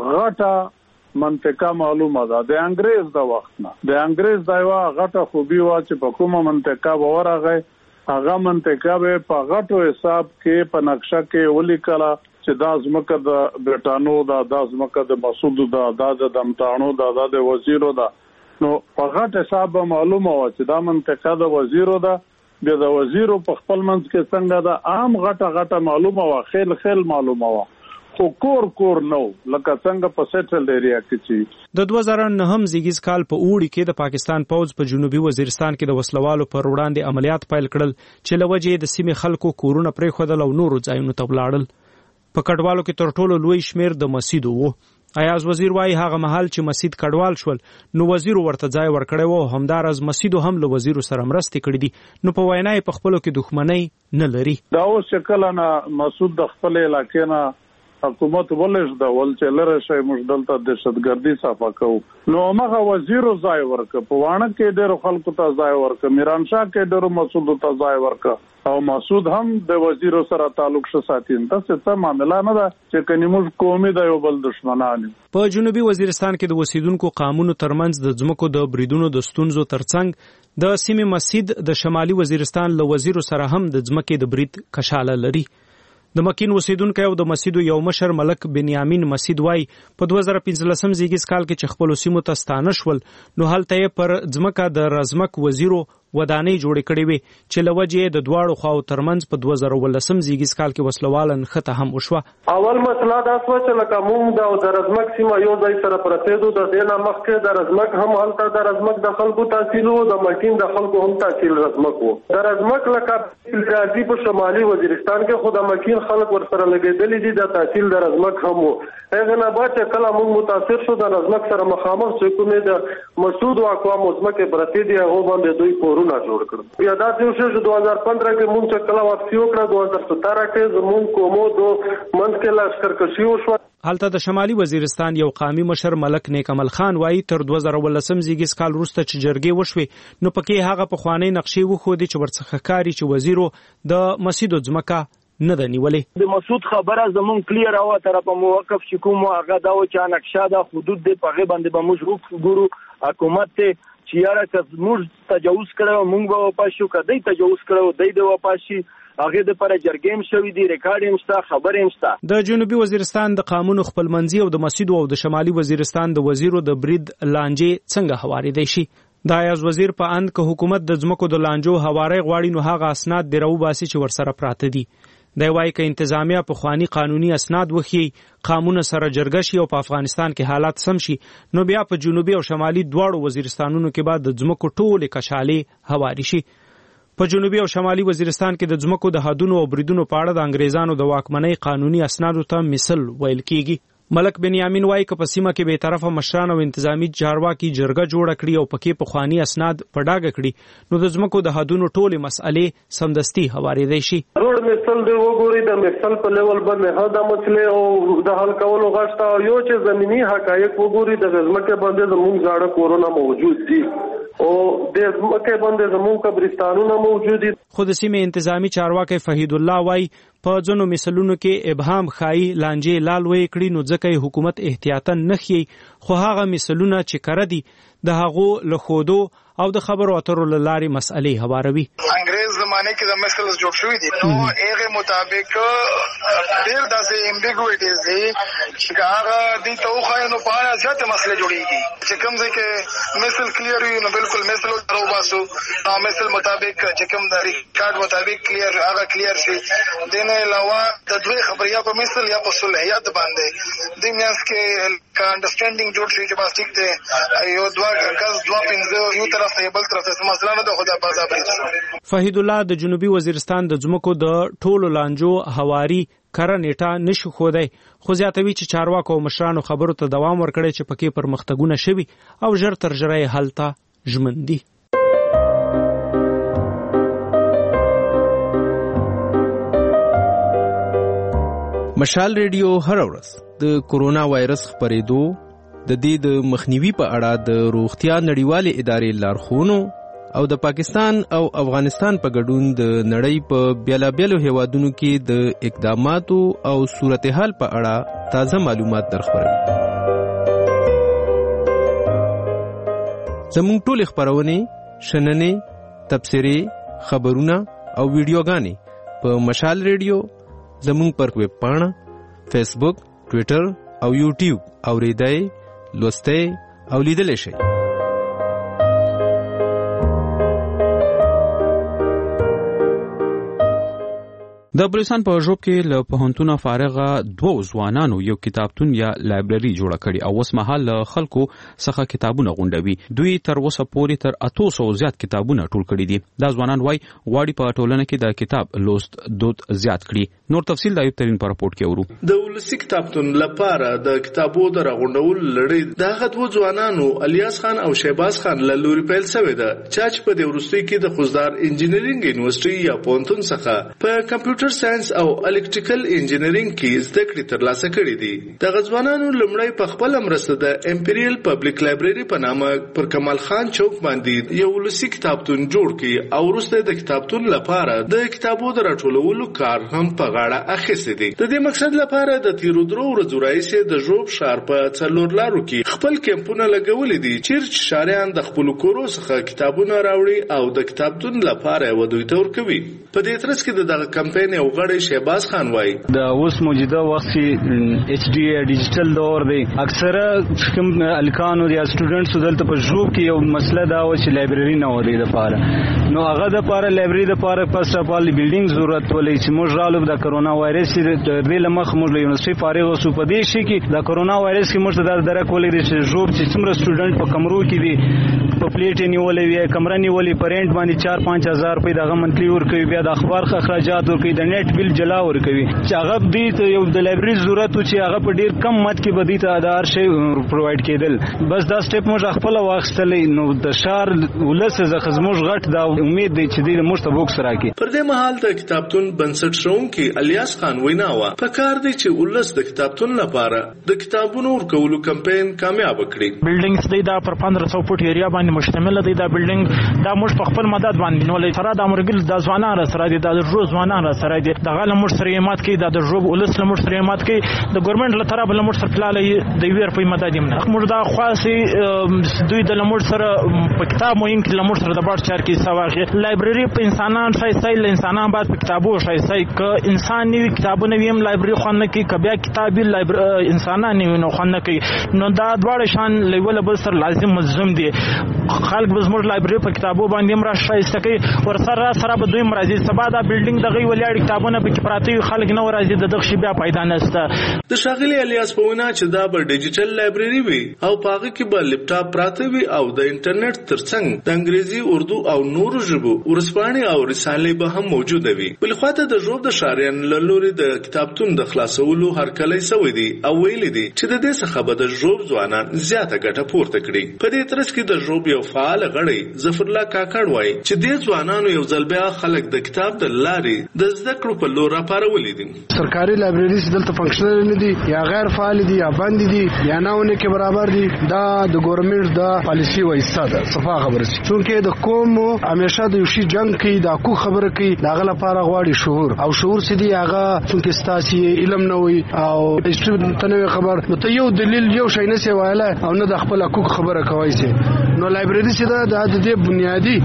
غټه منطقه معلومه ده د انګریز د وخت نه. د انګریز دا یو غټه خوبي وا چې په کومه منطقه ورغی هغه منطقه به په غټو حساب کې په نقشه کې ولیکله چې دا ځمکه د برټانو دا د ځمکه د مسعود دا د دمتانو دا د وزیرو دا نو په غټ حساب معلومه و چې دا منطقه د وزیرو دا د وزیرو په خپل منځ کې څنګه دا عام غټه غټه معلومه و خیل خیل معلومه و خو کور کور نو لکه څنګه په سیټل ایریا کې چې د دوه زره نه هم زیږیز کال په اوړي کې د پاکستان پوځ په جنوبي وزیرستان کې د وسلوالو پر وړاندې عملیات پیل کړل چې لوجې د سیمې خلکو کورونه پرې خودل او نورو ځایونو ته ولاړل. په کډوالو کې تر ټولو لوی شمیر د مسیدو وو. ایاز وزیر وايي هغه محل چې مسجد کډوال شول نو وزیر ورته ځای ورکړی وو، همدارز مسجدو هم له وزیر سره مرستې کړې دي. نو په وینا یې په خپلو کې دښمنۍ نه لري. دا اوس چې کله نه مسعود د خپل علاقې نه حکومت ولش دا ول چې لره شي موږ دلته دهشتګردي صفا کوو نو هغه وزیر ځای ورک په وانه کې ډېر خلکو ته ځای ورک، میران شاه کې ډېر مسعود ته ځای ورک او مسعود هم د وزیر سره تعلق شو ساتین. تاسو ته معاملې نه ده چې کني موږ قومي د یو بل دشمنان. په جنوبي وزیرستان کې د وسیدونکو قانونو ترمنځ د ځمکو د بریدونو د ستونزو ترڅنګ د سیمې مسجد د شمالي وزیرستان له وزیر سره هم د ځمکې د برید کشاله لري. د مکین وسیدونکو او د مسجد یو مشر ملک بنیامین مسجد وای په دوه زره پنځلسم زیږیز کال کې چې خپل سیمو ته ستانه شول نو هلته یې پر ځمکه د رزمک وزیرو ودانۍ جوړې کړې وي چې لوجې د دواړو خواو ترمنځ په دوه زره ولسم زیږیز کال کې وسلواله نښته هم وشوه. اول مسله دا شوه چې لکه موږ د رزمک سیمه یو ځای سره پرته دو د دې نه مخکې د رزمک هم هلته د رزمک د خلکو تحصیل وو، د مکین د خلکو هم تحصیل رزمک وو. د رزمک لکه راځي په شمالي وزیرستان کې خو د مکین خلک ورسره لګېدلي دي، د تحصیل د رزمک هم وو. هغه نه بعد چې کله موږ متاثر شو د رزمک سره مخامخ چې کومې د مسعود او اقوام ځمکې پرته دي هغه باندې دوی کورونه جوړ کړل. بیا دا چې دوه هزار پندرہ کې مونږ چې کله واپسی وکړه دوه هزار سترہ کې زمون کومو دو منځ کې لشکرکشي وشوه. هلته د شمالي وزیرستان یو قومي مشر ملک نیک عمل خان وایي تر دوه زره ولسم زیږیز کال وروسته چې جرګې وشوې نو پکې هغه پخوانۍ نقشې وښودې چې ورڅخه کاري چې وزیرو د مسجدو ځمکه نه ده نیولې. د مسعود خبره زمون کلیر او تر په موقف چې کوم هغه دا و چې نقشه د حدود د پغه باندې به موږ ګورو حکومت ته چې یاره که موږ تجاوز کړو موږ به واپاسو کدی تجاوز کړو دای د واپاسي هغه د پر جرګیم شوې دي ریکارډ هم شته خبر هم شته. د جنوبي وزیرستان د قانون خپلمنځي او د مسجد او د شمالي وزیرستان د وزیرو د برید لانجې څنګه هوارې دی شي. د ایاز وزیر په اند که حکومت د ځمکو د لانجو هواري غواړي نو هغه اسناد دی راو باسي چې ورسره پراته دي. دی وايي که انتظامیه په خواني قانوني اسناد وخی قانون سره جرګه شي او په افغانستان کې حالات سم شي نو بیا په جنوبي او شمالي دواړو وزیرستانونو کې بعد د ځمکو ټولې کشالې هواري شي. په جنوبي او شمالي وزیرستان کې د ځمکو د حدونو او بریدونو په اړه د انګریزانو د واکمنۍ قانوني اسنادو ته مثل ویل کیږي. ملک بنیامین وايي که په سیمه کې به طرفه مشران او انتظامی چارواکي جرګه جوړه کړي او پکې په خواني اسناد په ډاګه کړي نو د ځمکو د حدونو ټولې مسئلې سمدستي هوارېدای شي. روډ مثل دی وګوري د مثل په لیول باندې هدا مسله او د حل کولو غشته یو چې زمینی حقایق وګوري د ځمکې باندې زموږ ځاړه کورونه موجود دي او د ځمکې باندې زموږ قبرستانونه موجود دي. خو د سیمې انتظامی چارواکي فهید الله وايي په ځینو مثالونو کې ابهام خایي لانجې لال وې کړي نو ځکه حکومت احتیاطاً نخي خو هغه مثالونه چې کړه دي د هغو له خودو او د خبرو اترو لاري مسئلې هواروي. انګريز زمانه کې د مثلز جوړ شوې دي نو هغه مطابق ډېر داسې امبیګویټیز دي چې هغه د توخه نو په اړه ځکه مسله جوړیږي چې کوم ځکه مثل کلیر وي نو بالکل مثل درو باسو نو مثل مطابق چې کوم د ریکارډ مطابق کلیر هغه کلیر شي. دنه علاوه د دوی خبریا په مثل یا په صلحیت باندې د میانس کې کا انډرستانډینګ جوړ شي چې بس ټیک ته یو دوا غز دوا پنځه یو طرف ته بل طرف ته مسله نه ده خو دا بازار پریږدي. فهید الله د جنوبي وزیرستان د ځمکو د ټولو لانجو هواري کره نیټه نشو خودای خو زیاتوي چې چارواکو او مشرانو خبرو ته دوام ورکړي چې پکې پرمختګونه شوي او ژر تر ژره حل ته ژمن دي. مشال ریډیو هر ورځ د کورونا وایرس خپرېدو د دې د مخنیوي په اړه د روغتیا نړیوالې ادارې لارښوونو او د پاکستان او افغانستان په ګډون د نړۍ په بیلابیلو هیوادونو کې د اقداماتو او صورتحال په اړه تازه معلومات درخبروي. زموږ ټولې خپرونې شننې تبصرې خبرونه او ویډیوګانې په مشال ریډیو زموږ پر ویب پاڼه فیسبوک ټویټر او یوټیوب اوریدای لوستای او لیدلای شئ. د بلوچستان په ژوب کې له پوهنتونه فارغه دوه ځوانانو یو کتابتون یا لایبرري جوړه کړې او اوس مهال له خلکو څخه کتابونه غونډوي. دوی تر اوسه پورې تر اتو سو زیات کتابونه ټول کړي دي. دا ځوانان وایي غواړي په ټولنه کې د کتاب لوست دود زیات کړي. نور تفصیل د ایوب ترین په راپورټ کې ورو. د ولسی کتابتون لپاره د کتابو د راغونډول لړۍ د هغه دوه ځوانانو الیاس خان او شهباز خان له لوري پیل شوې ده چې په د وروستي کې د خوزدار انجینرینګ یونیورسيټي یا پونتون څخه په کمپیوټر ساينس او الکتریکل انجینرینګ کې زده کړې ترلاسه کړې دي. د غزوانانو لمړی په خپل مرسته د امپیریل پبلک لایبرری په نامه پر کمال خان چوک باندې یو ولسی کتابتون جوړ کړي او وروسته د کتابتون لپاره د کتابو د راټولولو کار هم په غاړه اخیستی دی. د دې مقصد لپاره د تیرو درو ورځو راځي د ژوب ښار په څلور لارو کې خپل کمپونه لګولې دي چې شاریان د خپل کورو څخه کتابونه راوړي او د کتابتون لپاره ودوی تور کوي. په دې ترڅ کې د کمپاین یو غړی شهباز خان وایي د اوس موجوده وخت کې ایچ ډی ډیجیټل دور دی. اکثره کوم الکانو یا سټوډنټس دلته په ژوب کې یو مسله دا و چې لایبرری نه ودی د پاره نو هغه د پاره لایبرری د پاره پس په بلډینګ ضرورت ولې چې موږ رالو د کرونا وایرس د دې لمخ موږ له یونیورسيټي فارغ اوسو په دې شي کې د کرونا وایرس کې موږ د درک ولې چې ژوب چې څومره سټوډنټ په کمرو کې دي په پلیټ نیولې وي کمره نیولې پرنټ باندې چار پنځه هزار روپۍ دغه منتلی ورکوي بیا د اخبار اخراجات ورکوي د نیټ بل جلا ورکوي چې هغه دې ته یو د لایبرری ضرورت چې هغه په ډیر کم مت کې بدی ته ادار شي پرووایډ کېدل. بس دا سټپ موږ خپل واخستلې نو د شار ولسه ز خزموش غټ دا امید دی چې دې موږ ته بوکس راکړي. پر دې مهال د کتابتون بنسټ شونکي الیاس خان ویناوه په کار دی چې ولس د کتابتون لپاره د کتابونو ورکولو کمپاین کامیاب کړي. بلډینګز دی دا پر پندرہ سو فوټ ایریا باندې مشتمل دی. دا بلډینګ دا موږ په خپل مدد باندې نو لې سره د امرګل د ځوانان سره دي د روز ځوانان سره دي د غل موږ سره یمات کې د ژوب ولس له موږ سره یمات کې د ګورنمنت له طرف له موږ سره پلاله د ویر په مدد یمنه موږ دا خاصي دوی د موږ سره په کتاب مو انک له موږ سره د باټ چار کې سواغه لایبرری په انسانان شایسته له انسانان بعد په کتابو شایسته ک انسان نیو کتابونه ویم لایبرری خوانه کې کبیا کتابي لایبرری انسانان نیو نو خوانه کې نو دا دواړه شان لیول بل سره لازم ملزم دي. خلک به زموږ لایبرری په کتابو باندې مرا شایسته کوي ور سره سره به دوی مرضی سبا دا بلډینګ دغه ولیاړ کتابونه په کې پراته خلک نو راځي د دغه شی بیا پیدا نهسته. د شاغلی الیاس په ونه چې دا به ډیجیټل لایبرری وي او پاغه کې به لپټاپ پراته وي او د انټرنیټ ترڅنګ د انګریزي اردو او نورو ژبو ورسپانې او رسالې به هم موجوده وي. بل خواته د ژوب د شاریان لوري د کتابتون د خلاصولو هرکلی سوی دی او ویل دي چې د دې څخه به د ژوب ځوانان زیاته ګټه پورته کړي. په دې ترڅ کې د ژوب یو فعال غړی ظفر الله کاکړ وایي چې دې ځوانانو یو ځل بیا خلک د کتاب د لارې د زده کړو په لور راپارولې دي. سرکاري لایبرری دلته فنکشنل نه دي یا غیر فعال دي یا بند دي یا نه کې برابر دي. دا د ګورنمنت د پالیسی وایسته ده صفه خبره شي چونکه د قوم همیشه د یو شی جنگ کوي دا کو خبره کوي دا غل لپاره غواړي شعور او شعور سدي هغه چونکه ستاسي علم نه وي او تنوي خبر نو ته یو دلیل یو شی نه سی وایله او نه د خپل حقوق خبره کوي سي نو لایبرری سي دا د دې بنیادی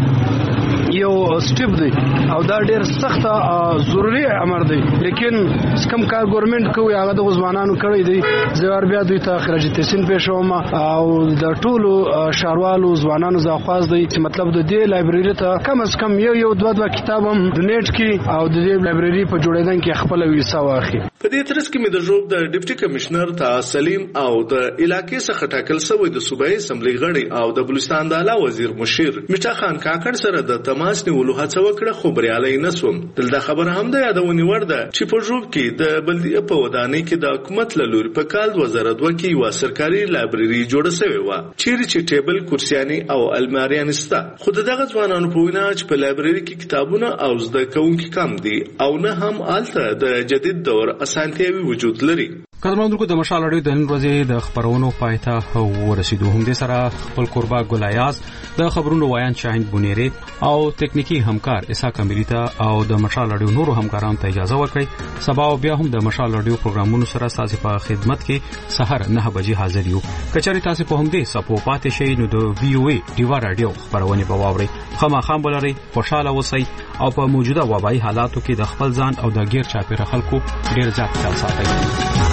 یو سټپ دی او دا ډیر سخت ضروری امر دی لیکن کم کار ګورنمنت کوي هغه د ځوانانو کړی دی زوار بیا دوی ته خراج تحسین پېښوم او د ټولو شاروالو ځوانانو زاخواز دی چې مطلب د دې لایبرری ته کم از کم یو یو دوه دوه کتاب هم ډونیټ کی او د دې لایبرری په جوړیدل کې خپل ویسا واخلي. په دې ترڅ کې مې د ژوب د ډیپټي کمشنر ته سلیم او د علاقې څخه ټاکل شوی د صوبایي اسمبلی غړي او د بلوچستان د اعلی وزیر مشیر میټا خان کاکړ سره د تماس نیولو هڅه وکړه خو بریالي نشوم. دلته خبره هم د یادونې وړ ده چې په ژوب کې د بلدیه په ودانۍ کې د حکومت له لوري په کال دوه زره دوه کې یو سرکاري لایبرری جوړه شوې و چیرې چې ټیبل کرسیاني او الماریان ستا خو دغه ځوانانو په وینا چې په لایبرری کې کتابونه او زده کوونکي کم دي او نه هم آلته د جدید دور اسانتیاوي وجود لري. قدرمنونکو د مشال اړیو د نن ورځې د خبرونو پایته ورسېدو هم د سره خپل قربا ګلایاز د خبرونو وایان شاهین بونیری او تکنیکی همکار اسحاق امیریتا او د مشال اړیو نورو همکارانو ته اجازه ورکړئ. سبا بیا هم د مشال اړیو پروګرامونو سره تاسو په خدمت کې سحر نه بجې حاضر یو. کچاري تاسو په هم دې سپو پاتې شئ نو د وی او ای ډیوا رادیو خبرونه به واورئ. خامخام بلري خوشاله اوسئ او په موجوده وبایي حالاتو کې د خپل ځان او د غیر چاپیره خلکو ډیر ځات خیال ساتئ.